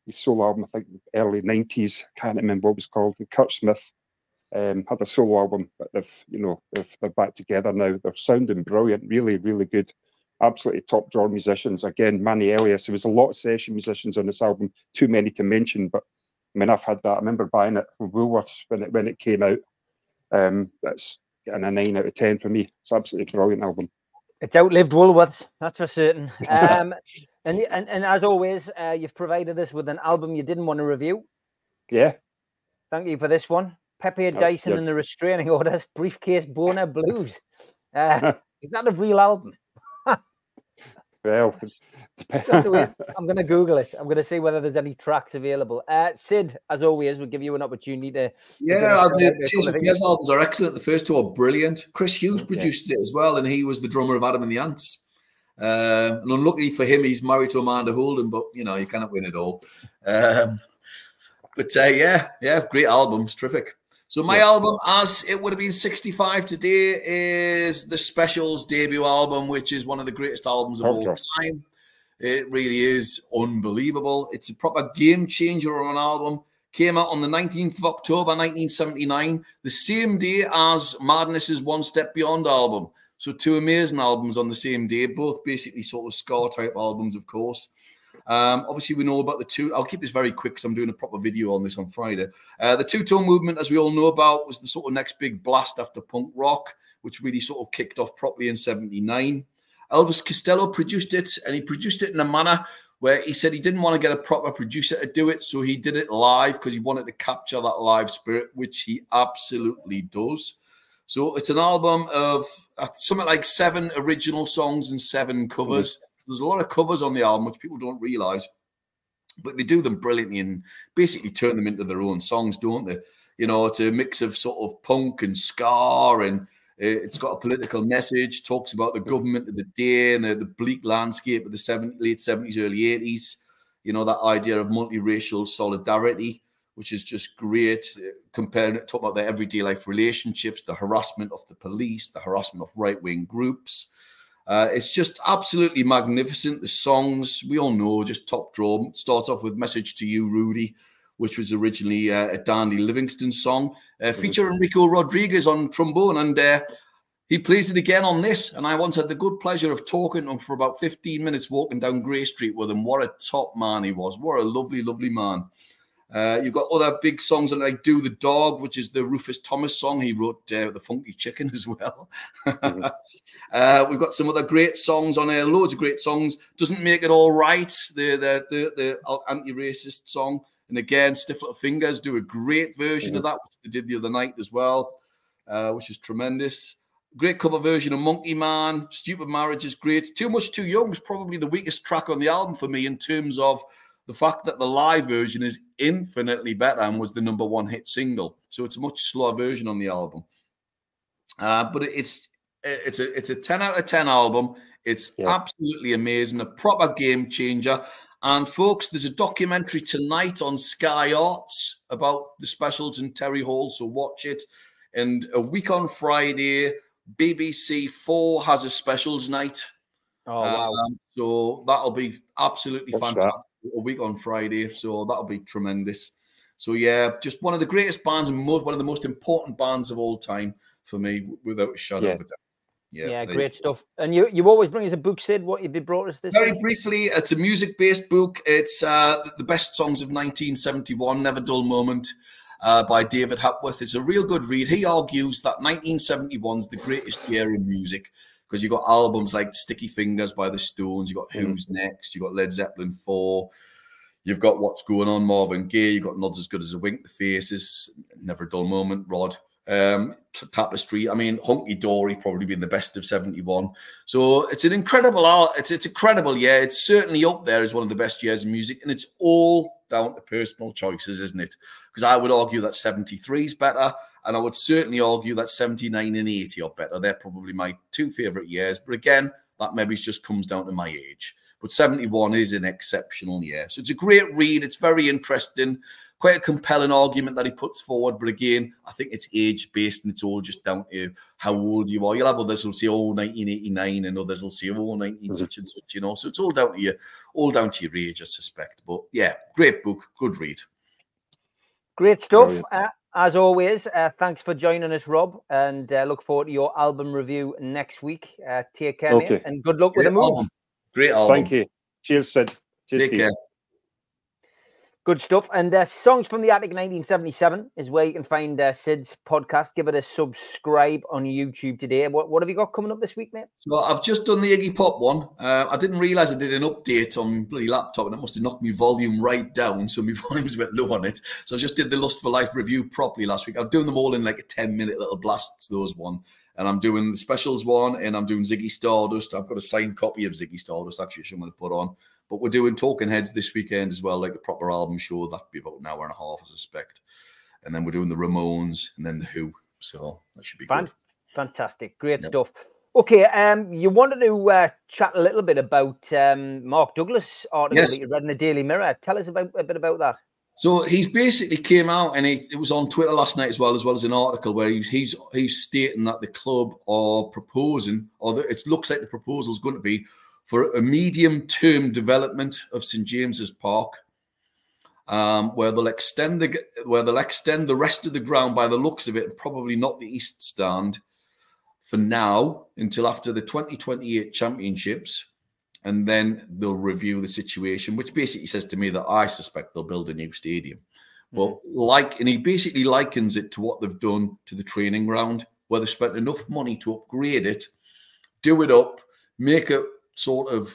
solo album, I think early 90s, can't remember what it was called. And Kurt Smith had a solo album, but they're back together now. They're sounding brilliant, really, really good. Absolutely top drawer musicians. Again, Manny Elias. There was a lot of session musicians on this album, too many to mention, but I mean, I've had that. I remember buying it from Woolworths when it came out. That's getting a 9 out of 10 for me. It's absolutely brilliant album. It's outlived Woolworths, that's for certain. And as always, you've provided us with an album you didn't want to review. Yeah. Thank you for this one. Pepe Dyson and the Restraining Orders, Briefcase Boner Blues. Is that a real album? Well, I'm going to Google it. I'm going to see whether there's any tracks available. Sid, as always, we'll give you an opportunity to. Yeah, the Tears for Fears albums are excellent. The first two are brilliant. Chris Hughes produced it as well, and he was the drummer of Adam and the Ants. And unluckily for him, he's married to Amanda Holden, but you cannot win it all. Yeah, great albums, terrific. So my album, as it would have been 65 today, is the Specials debut album, which is one of the greatest albums of all time. It really is unbelievable. It's a proper game changer on an album. Came out on the 19th of October, 1979, the same day as Madness's One Step Beyond album. So two amazing albums on the same day, both basically sort of ska-type albums, of course. Obviously, we know about the two. I'll keep this very quick because I'm doing a proper video on this on Friday. The two-tone movement, as we all know about, was the sort of next big blast after punk rock, which really sort of kicked off properly in 79. Elvis Costello produced it, and he produced it in a manner where he said he didn't want to get a proper producer to do it, so he did it live because he wanted to capture that live spirit, which he absolutely does. So it's an album of something like 7 original songs and 7 covers. There's a lot of covers on the album, which people don't realise, but they do them brilliantly and basically turn them into their own songs, don't they? It's a mix of sort of punk and ska, and it's got a political message, talks about the government of the day and the bleak landscape of the late 70s, early 80s. That idea of multiracial solidarity, which is just great, comparing it, talking about their everyday life relationships, the harassment of the police, the harassment of right-wing groups. It's just absolutely magnificent. The songs, we all know, just top draw. It starts off with Message to You, Rudy, which was originally a Dandy Livingston song. Feature Enrico Rodriguez on trombone, and he plays it again on this. And I once had the good pleasure of talking to him for about 15 minutes, walking down Grey Street with him. What a top man he was. What a lovely, lovely man. You've got other big songs like Do the Dog, which is the Rufus Thomas song. He wrote The Funky Chicken as well. We've got some other great songs on there, loads of great songs. Doesn't Make It All Right, the anti-racist song. And again, Stiff Little Fingers do a great version of that, which they did the other night as well, which is tremendous. Great cover version of Monkey Man. Stupid Marriage is great. Too Much Too Young is probably the weakest track on the album for me in terms of the fact that the live version is infinitely better and was the #1 hit single. So it's a much slower version on the album. But it's a 10 out of 10 album. It's absolutely amazing, a proper game changer. And folks, there's a documentary tonight on Sky Arts about the Specials and Terry Hall, so watch it. And a week on Friday, BBC 4 has a Specials night. Oh, wow. So that'll be absolutely fantastic. A week on Friday, so that'll be tremendous. So yeah, just one of the greatest bands and one of the most important bands of all time for me, without a shadow of a doubt. Yeah, great stuff. And you always bring us a book, Sid. What have you brought us this Very week? briefly, it's a music-based book. It's the best songs of 1971, Never Dull Moment, by David Hepworth. It's a real good read. He argues that 1971 is the greatest year in music, because you've got albums like Sticky Fingers by the Stones, you've got Who's Next, you've got Led Zeppelin 4, you've got What's Going On, Marvin Gaye, you've got Nods as Good as a Wink, The Faces, Never a Dull Moment, Rod, Tapestry. I mean, Hunky Dory probably been the best of 71. So it's an incredible, it's incredible year. It's certainly up there as one of the best years in music, and it's all down to personal choices, isn't it? Because I would argue that 73 is better, and I would certainly argue that 79 and 80 are better. They're probably my 2 favourite years. But again, that maybe just comes down to my age. But 71 is an exceptional year. So it's a great read. It's very interesting. quite a compelling argument that he puts forward. But again, I think it's age-based, and it's all just down to how old you are. You'll have others who'll say, 1989, and others will say, 19 such and such, you know. So it's all down to your age, I suspect. But yeah, great book, good read. Great stuff. As always, thanks for joining us, Rob, and look forward to your album review next week. Take care, mate, and good luck with the move. Great album. Thank you. Cheers, Sid. Cheers. Take care. Good stuff. And Songs from the Attic 1977 is where you can find Sid's podcast. Give it a subscribe on YouTube today. What have you got coming up this week, mate? So I've just done the Iggy Pop one. I didn't realise I did an update on my bloody laptop, and it must have knocked my volume right down, so my volume's a bit low on it. So I just did the Lust for Life review properly last week. I'm doing them all in like a 10-minute little blasts, those one. And I'm doing the specials one, and I'm doing Ziggy Stardust. I've got a signed copy of Ziggy Stardust, actually, which I'm going to put on. But we're doing Talking Heads this weekend as well, like a proper album show. That'll be about an hour and a half, I suspect. And then we're doing the Ramones and then the Who. So that should be good. Fantastic. Great stuff. Okay, you wanted to chat a little bit about Mark Douglas' article that you read in the Daily Mirror. Tell us a bit about that. So he's basically came out, and it was on Twitter last night as well as an article where he's stating that the club are proposing, or it looks like the proposal is going to be for a medium-term development of St James's Park, where they'll extend the rest of the ground by the looks of it, and probably not the East Stand for now until after the 2028 championships, and then they'll review the situation, which basically says to me that I suspect they'll build a new stadium. Well, and he basically likens it to what they've done to the training ground, where they spent enough money to upgrade it, do it up, make it sort of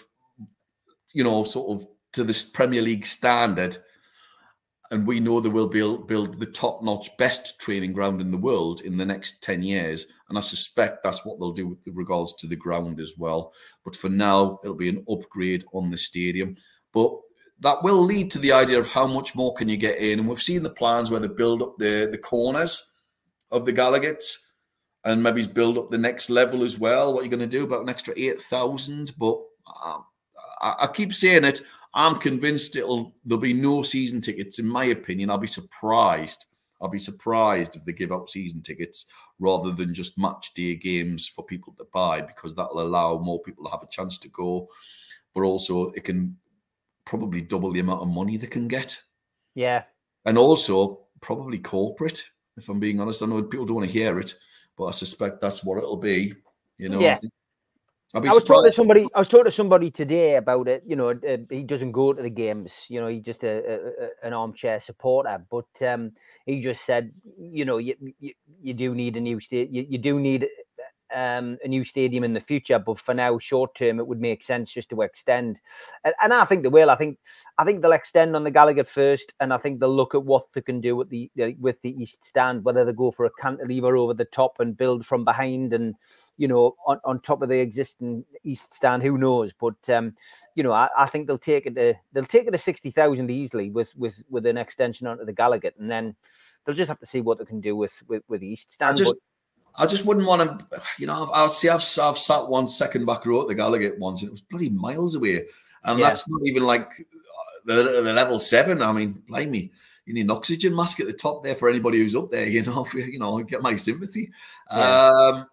to this Premier League standard, and we know they will build the top-notch, best training ground in the world in the next 10 years, and I suspect that's what they'll do with regards to the ground as well. But for now, it'll be an upgrade on the stadium. But that will lead to the idea of how much more can you get in, and we've seen the plans where they build up the corners of the Gallowgates, and maybe build up the next level as well. What are you going to do about an extra 8,000? But I keep saying it. I'm convinced there'll be no season tickets. In my opinion, I'll be surprised. If they give out season tickets rather than just match day games for people to buy, because that'll allow more people to have a chance to go. But also, it can probably double the amount of money they can get. Yeah. And also, probably corporate, if I'm being honest. I know people don't want to hear it, but I suspect that's what it'll be. You know, yeah. I was talking to somebody today about it. You know, he doesn't go to the games. You know, he's just an armchair supporter. But he just said, you know, you do need a new stadium. You do need a new stadium in the future. But for now, short term, it would make sense just to extend. And I think they will. I think they'll extend on the Gallowgate first, and I think they'll look at what they can do with the East Stand, whether they go for a cantilever over the top and build from behind, and you know, on top of the existing East Stand, who knows? But you know, I think they'll take it to 60,000 easily with an extension onto the Gallowgate, and then they'll just have to see what they can do with the East Stand. I just wouldn't want to, you know. I've sat one second back row at the Gallowgate once, and it was bloody miles away, and that's not even like the level 7. I mean, blimey, you need an oxygen mask at the top there for anybody who's up there. You know, get my sympathy. Yeah.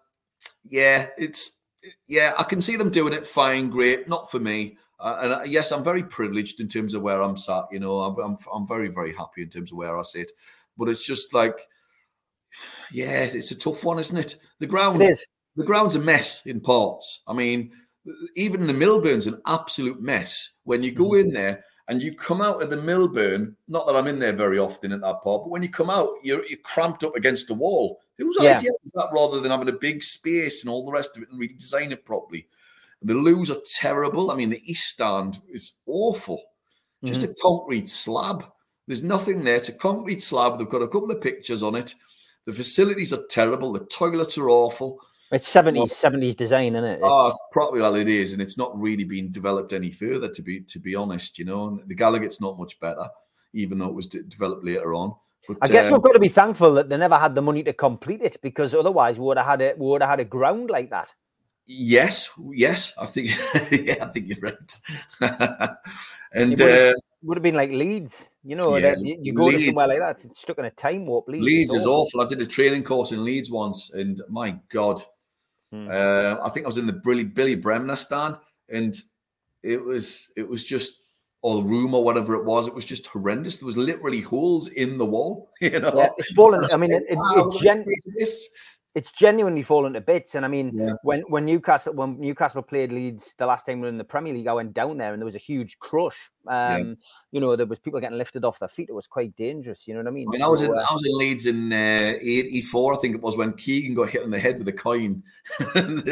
I can see them doing it fine, great. Not for me. And yes, I'm very privileged in terms of where I'm sat. You know, I'm very, very happy in terms of where I sit. But it's just like, yeah, it's a tough one, isn't it? The ground's a mess in parts. I mean, even the Millburn's an absolute mess. When you go in there and you come out of the Millburn, not that I'm in there very often at that part, but when you come out, you're cramped up against the wall. Whose idea is that, rather than having a big space and all the rest of it and redesign it properly? The loos are terrible. I mean, the East Stand is awful. Just a concrete slab. There's nothing there. It's a concrete slab. They've got a couple of pictures on it. The facilities are terrible. The toilets are awful. It's 70s design, isn't it? It's probably all it is, and it's not really been developed any further, to be honest. You know, and the Gallowgate's not much better, even though it was developed later on. But I guess we've got to be thankful that they never had the money to complete it, because otherwise we would have had a ground like that. Yes. I think I think you're right. And would have been like Leeds, you know, yeah, that you go Leeds. to somewhere like that, it's stuck in a time warp. Leeds is awful. I did a training course in Leeds once, and my God, I think I was in the Billy Bremner stand, and it was just, or the room or whatever it was just horrendous. There was literally holes in the wall, you know. Yeah, it's fallen. I mean, it's genuinely fallen to bits. And I mean, when Newcastle played Leeds the last time we were in the Premier League, I went down there and there was a huge crush. You know, there was people getting lifted off their feet. It was quite dangerous. You know what I mean? I mean, I was in Leeds in '84, I think it was, when Keegan got hit on the head with a coin, and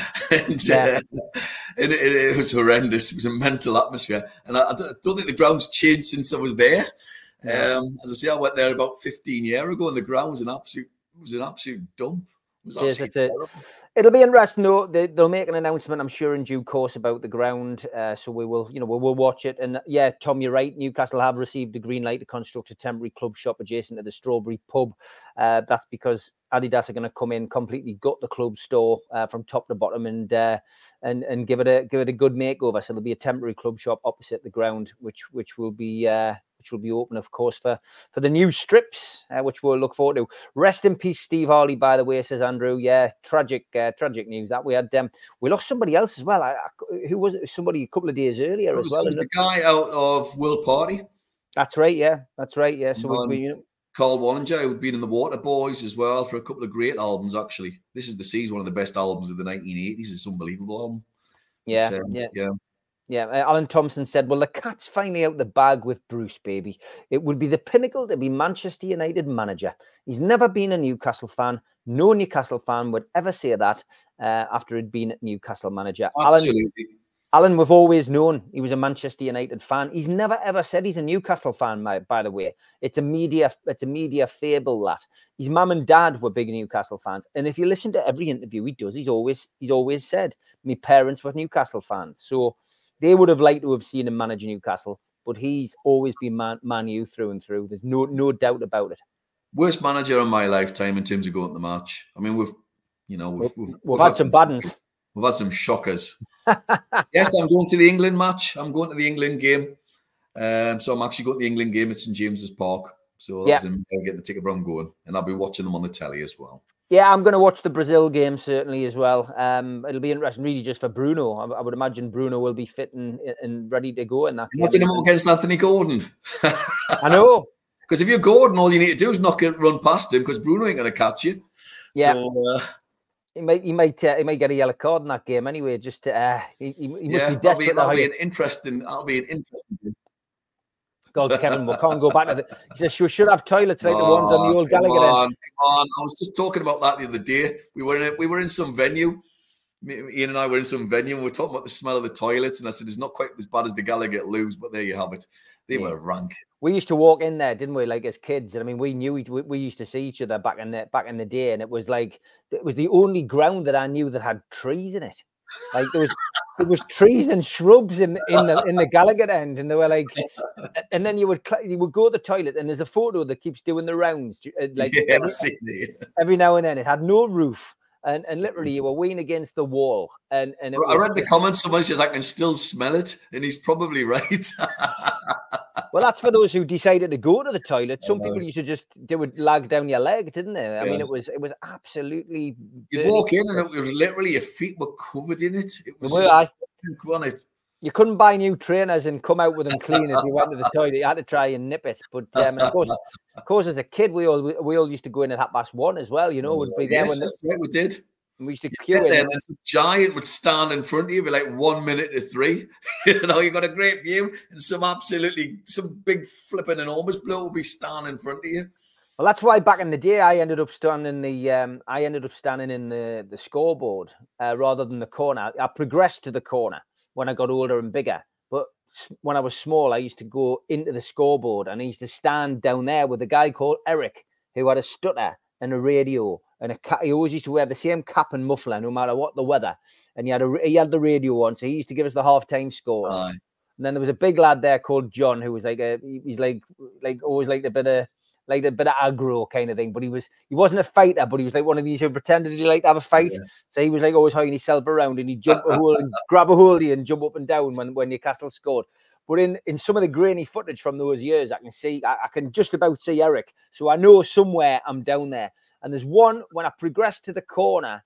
it was horrendous. It was a mental atmosphere, and I don't think the ground's changed since I was there. As I say, I went there about 15 years ago, and the ground was an absolute dump. It'll be interesting. No, they'll make an announcement, I'm sure, in due course about the ground. So we will, we'll watch it. And yeah, Tom, you're right. Newcastle have received a green light to construct a temporary club shop adjacent to the Strawberry Pub. That's because Adidas are going to come in, completely gut the club store from top to bottom, and give it a good makeover. So there'll be a temporary club shop opposite the ground, which will be open, of course, for the new strips, which we'll look forward to. Rest in peace, Steve Harley, by the way, says Andrew. Yeah, tragic news that we had. We lost somebody else as well. Who was it? Somebody a couple of days earlier as well. The guy out of World Party. That's right. Yeah, Yeah. So Carl Wallinger, who'd been in the Water Boys as well for a couple of great albums. Actually, This Is the Seas, one of the best albums of the 1980s. It's an unbelievable album. Yeah, Alan Thompson said, well, the cat's finally out the bag with Bruce, baby. It would be the pinnacle to be Manchester United manager. He's never been a Newcastle fan. No Newcastle fan would ever say that after he'd been Newcastle manager. Absolutely. Alan, we've always known he was a Manchester United fan. He's never ever said he's a Newcastle fan, by the way. It's a media fable, that. His mum and dad were big Newcastle fans. And if you listen to every interview he does, he's always said, my parents were Newcastle fans. So they would have liked to have seen him manage Newcastle, but he's always been Man U through and through. There's no doubt about it. Worst manager in my lifetime in terms of going to the match. I mean, we've had some bad ones. We've had some shockers. Yes, I'm going to the England match. I'm going to the England game. So I'm actually going to the England game at St James's Park. So that was getting the ticket, but I'm going, and I'll be watching them on the telly as well. Yeah, I'm going to watch the Brazil game certainly as well. It'll be interesting, really, just for Bruno. I would imagine Bruno will be fit and ready to go in that game. Imagine him up against Anthony Gordon. I know. Because if you're Gordon, all you need to do is run past him, because Bruno ain't going to catch you. Yeah. So, he might get a yellow card in that game anyway. Just he must be desperate. That'll be an interesting game. God, Kevin, we can't go back to the. He says we should have toilets like the ones on the old Gallagher. Come on! I was just talking about that the other day. We were in some venue. Ian and I were in some venue, and we were talking about the smell of the toilets. And I said it's not quite as bad as the Gallagher loos, but there you have it. They were rank. We used to walk in there, didn't we? Like as kids, and I mean, we knew we used to see each other back in the day, and it was the only ground that I knew that had trees in it. Like there was trees and shrubs in the Gallagher end, and they were like, and then you would go to the toilet, and there's a photo that keeps doing the rounds, every now and then. It had no roof, and literally you were weeing against the wall. And I read the comments. Someone says I can still smell it, and he's probably right. Well, that's for those who decided to go to the toilet. Some people used to they would lag down your leg, didn't they? I mean, it was absolutely. You'd walk in and it was literally your feet were covered in it. It was on it. You couldn't buy new trainers and come out with them clean if you went to the toilet. You had to try and nip it. But of course, as a kid, we all used to go in at 1:30 as well. We'd be there when that's right, we did. We used to queue in. And some giant would stand in front of you, be like 1 minute to 3. You got a great view, and some big flipping enormous bloke will be standing in front of you. Well, that's why back in the day I ended up standing in the scoreboard rather than the corner. I progressed to the corner when I got older and bigger. But when I was small, I used to go into the scoreboard, and I used to stand down there with a guy called Eric, who had a stutter and a radio. And he always used to wear the same cap and muffler no matter what the weather. And he had the radio on, so he used to give us the halftime scores. And then there was a big lad there called John, who was he's like always like a bit of like a bit of aggro kind of thing. But he wasn't a fighter, but he was like one of these who pretended he liked to have a fight. Yeah. So he was like always hanging himself around, and he'd jump a hole and grab a holdie and jump up and down when Newcastle scored. But in some of the grainy footage from those years, I can just about see Eric. So I know somewhere I'm down there. And there's one when I progressed to the corner.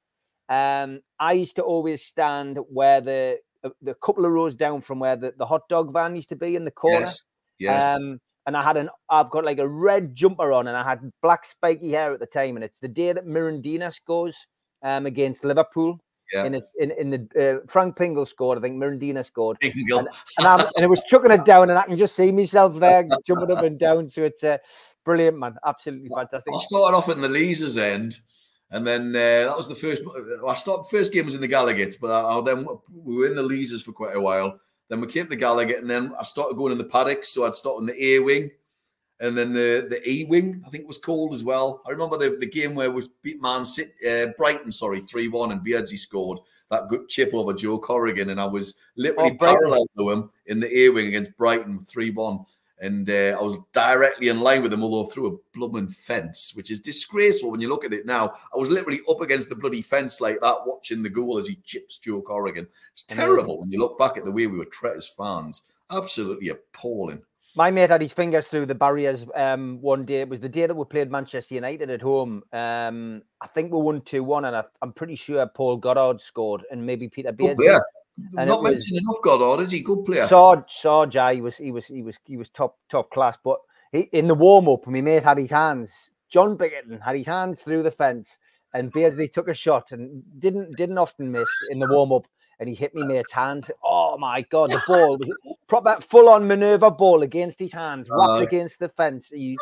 I used to always stand where the couple of rows down from where the hot dog van used to be in the corner. Yes. And I've got like a red jumper on, and I had black spiky hair at the time. And it's the day that Mirandina scores against Liverpool. Yeah. In the Frank Pingle scored, I think Mirandina scored, and Pingle. it was chucking it down, and I can just see myself there jumping up and down. So it's brilliant, man, absolutely fantastic. I started off in the Leazes end, and then that was the first. First game was in the Gallowgate, but then we were in the Leazes for quite a while. Then we came to the Gallowgate, and then I started going in the paddocks. So I'd start in the A wing. And then the E wing, I think, was called as well. I remember the game where we beat Brighton, 3-1, and Beardsley scored that good chip over Joe Corrigan, and I was literally parallel to him in the A wing against Brighton 3-1, and I was directly in line with him, although through a blooming fence, which is disgraceful when you look at it now. I was literally up against the bloody fence like that, watching the goal as he chips Joe Corrigan. It's terrible when you look back at the way we were treated as fans. Absolutely appalling. My mate had his fingers through the barriers one day. It was the day that we played Manchester United at home. I think we won 2-1, and I'm pretty sure Paul Goddard scored, and maybe Peter Beardsley. Yeah, not mentioned enough Goddard, is he? Good player. Sarge, he was top class. But in the warm up, my mate had his hands. John Bickerton had his hands through the fence, and Beardsley took a shot and didn't often miss in the warm up. And he hit me mate's hands. Oh my God, the ball was proper full-on Minerva ball against his hands, wrapped against the fence. He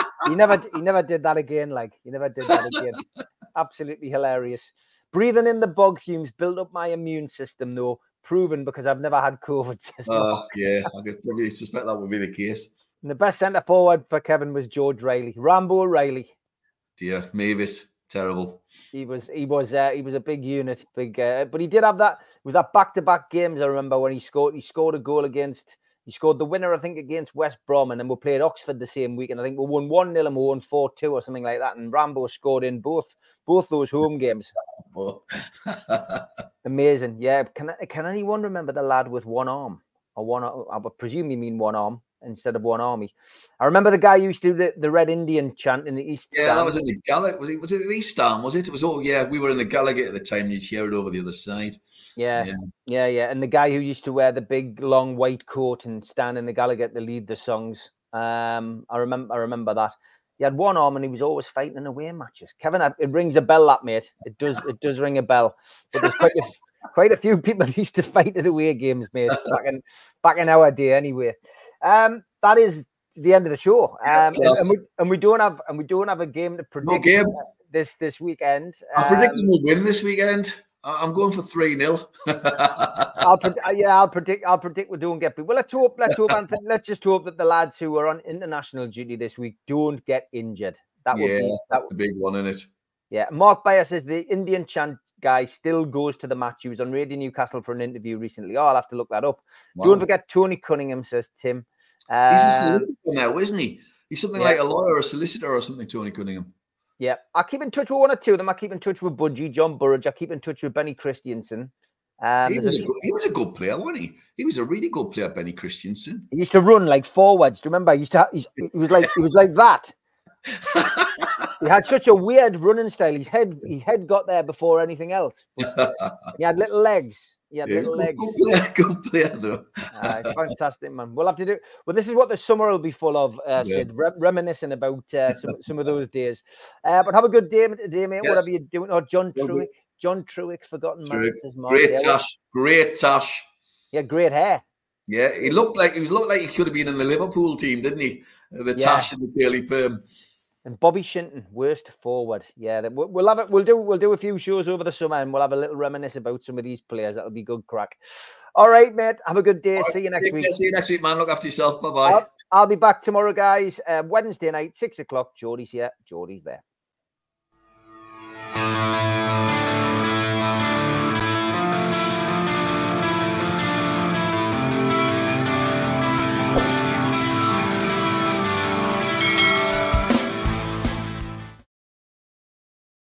never did that again. Like, he never did that again. Absolutely hilarious. Breathing in the bog fumes built up my immune system, though, proven because I've never had COVID. Yeah, I could probably suspect that would be the case. And the best centre forward for Kevin was George Riley, Rambo Riley. Dear Mavis, terrible. He was a big unit, but he did have that. It was that back-to-back games. I remember when he scored a goal he scored the winner, I think, against West Brom, and then we played Oxford the same week, and I think we won 1-0 and we won 4-2 or something like that. And Rambo scored in both those home games. Amazing, yeah. Can anyone remember the lad with one arm or one? I would presume you mean one arm instead of one army. I remember the guy who used to do the Red Indian chant in the East Stand. Yeah, that was in the Gallowgate. Was it the East Stand? Was it? It was we were in the Gallowgate at the time. You'd hear it over the other side. Yeah. And the guy who used to wear the big long white coat and stand in the Gallowgate to lead the songs. I remember that. He had one arm and he was always fighting in away matches. Kevin, it rings a bell, that mate. It does ring a bell. But there's quite a few people who used to fight at away games, mate. Back in our day, anyway. That is the end of the show. And we don't have a game to predict this weekend. I'm predicting we'll win this weekend. I'm going for 3-0. I'll predict we don't get beat. Well, let's hope, Anthony. Let's just hope that the lads who are on international duty this week don't get injured. That's the big one, isn't it? Yeah. Mark Bayer says the Indian chant guy still goes to the match. He was on Radio Newcastle for an interview recently. Oh, I'll have to look that up. Wow. Don't forget Tony Cunningham, says Tim. He's a solicitor now, isn't he? He's something like a lawyer or a solicitor or something, Tony Cunningham. Yeah, I keep in touch with one or two of them. I keep in touch with Budgie, John Burridge. I keep in touch with Benny Christensen. He was a good player, wasn't he? He was a really good player, Benny Christensen. He used to run like forwards. Do you remember? He was like that. He had such a weird running style. His head got there before anything else. He had little legs. Good player though. Fantastic, man. We'll have to do. Well, this is what the summer will be full of. Sid, reminiscing about some of those days. But have a good day today, mate. Yes. Whatever you're doing. Or John Truick, forgotten man. Great Tash. Yeah, great hair. Yeah, he looked like he could have been in the Liverpool team, didn't he? The Tash and the curly perm. And Bobby Shinton, worst forward. Yeah, we'll have it. We'll do a few shows over the summer, and we'll have a little reminisce about some of these players. That'll be good crack. All right, mate. Have a good day. Right, see you next week. See you next week, man. Look after yourself. Bye bye. I'll be back tomorrow, guys. Wednesday night, 6 o'clock. Geordie's here. Geordie's there.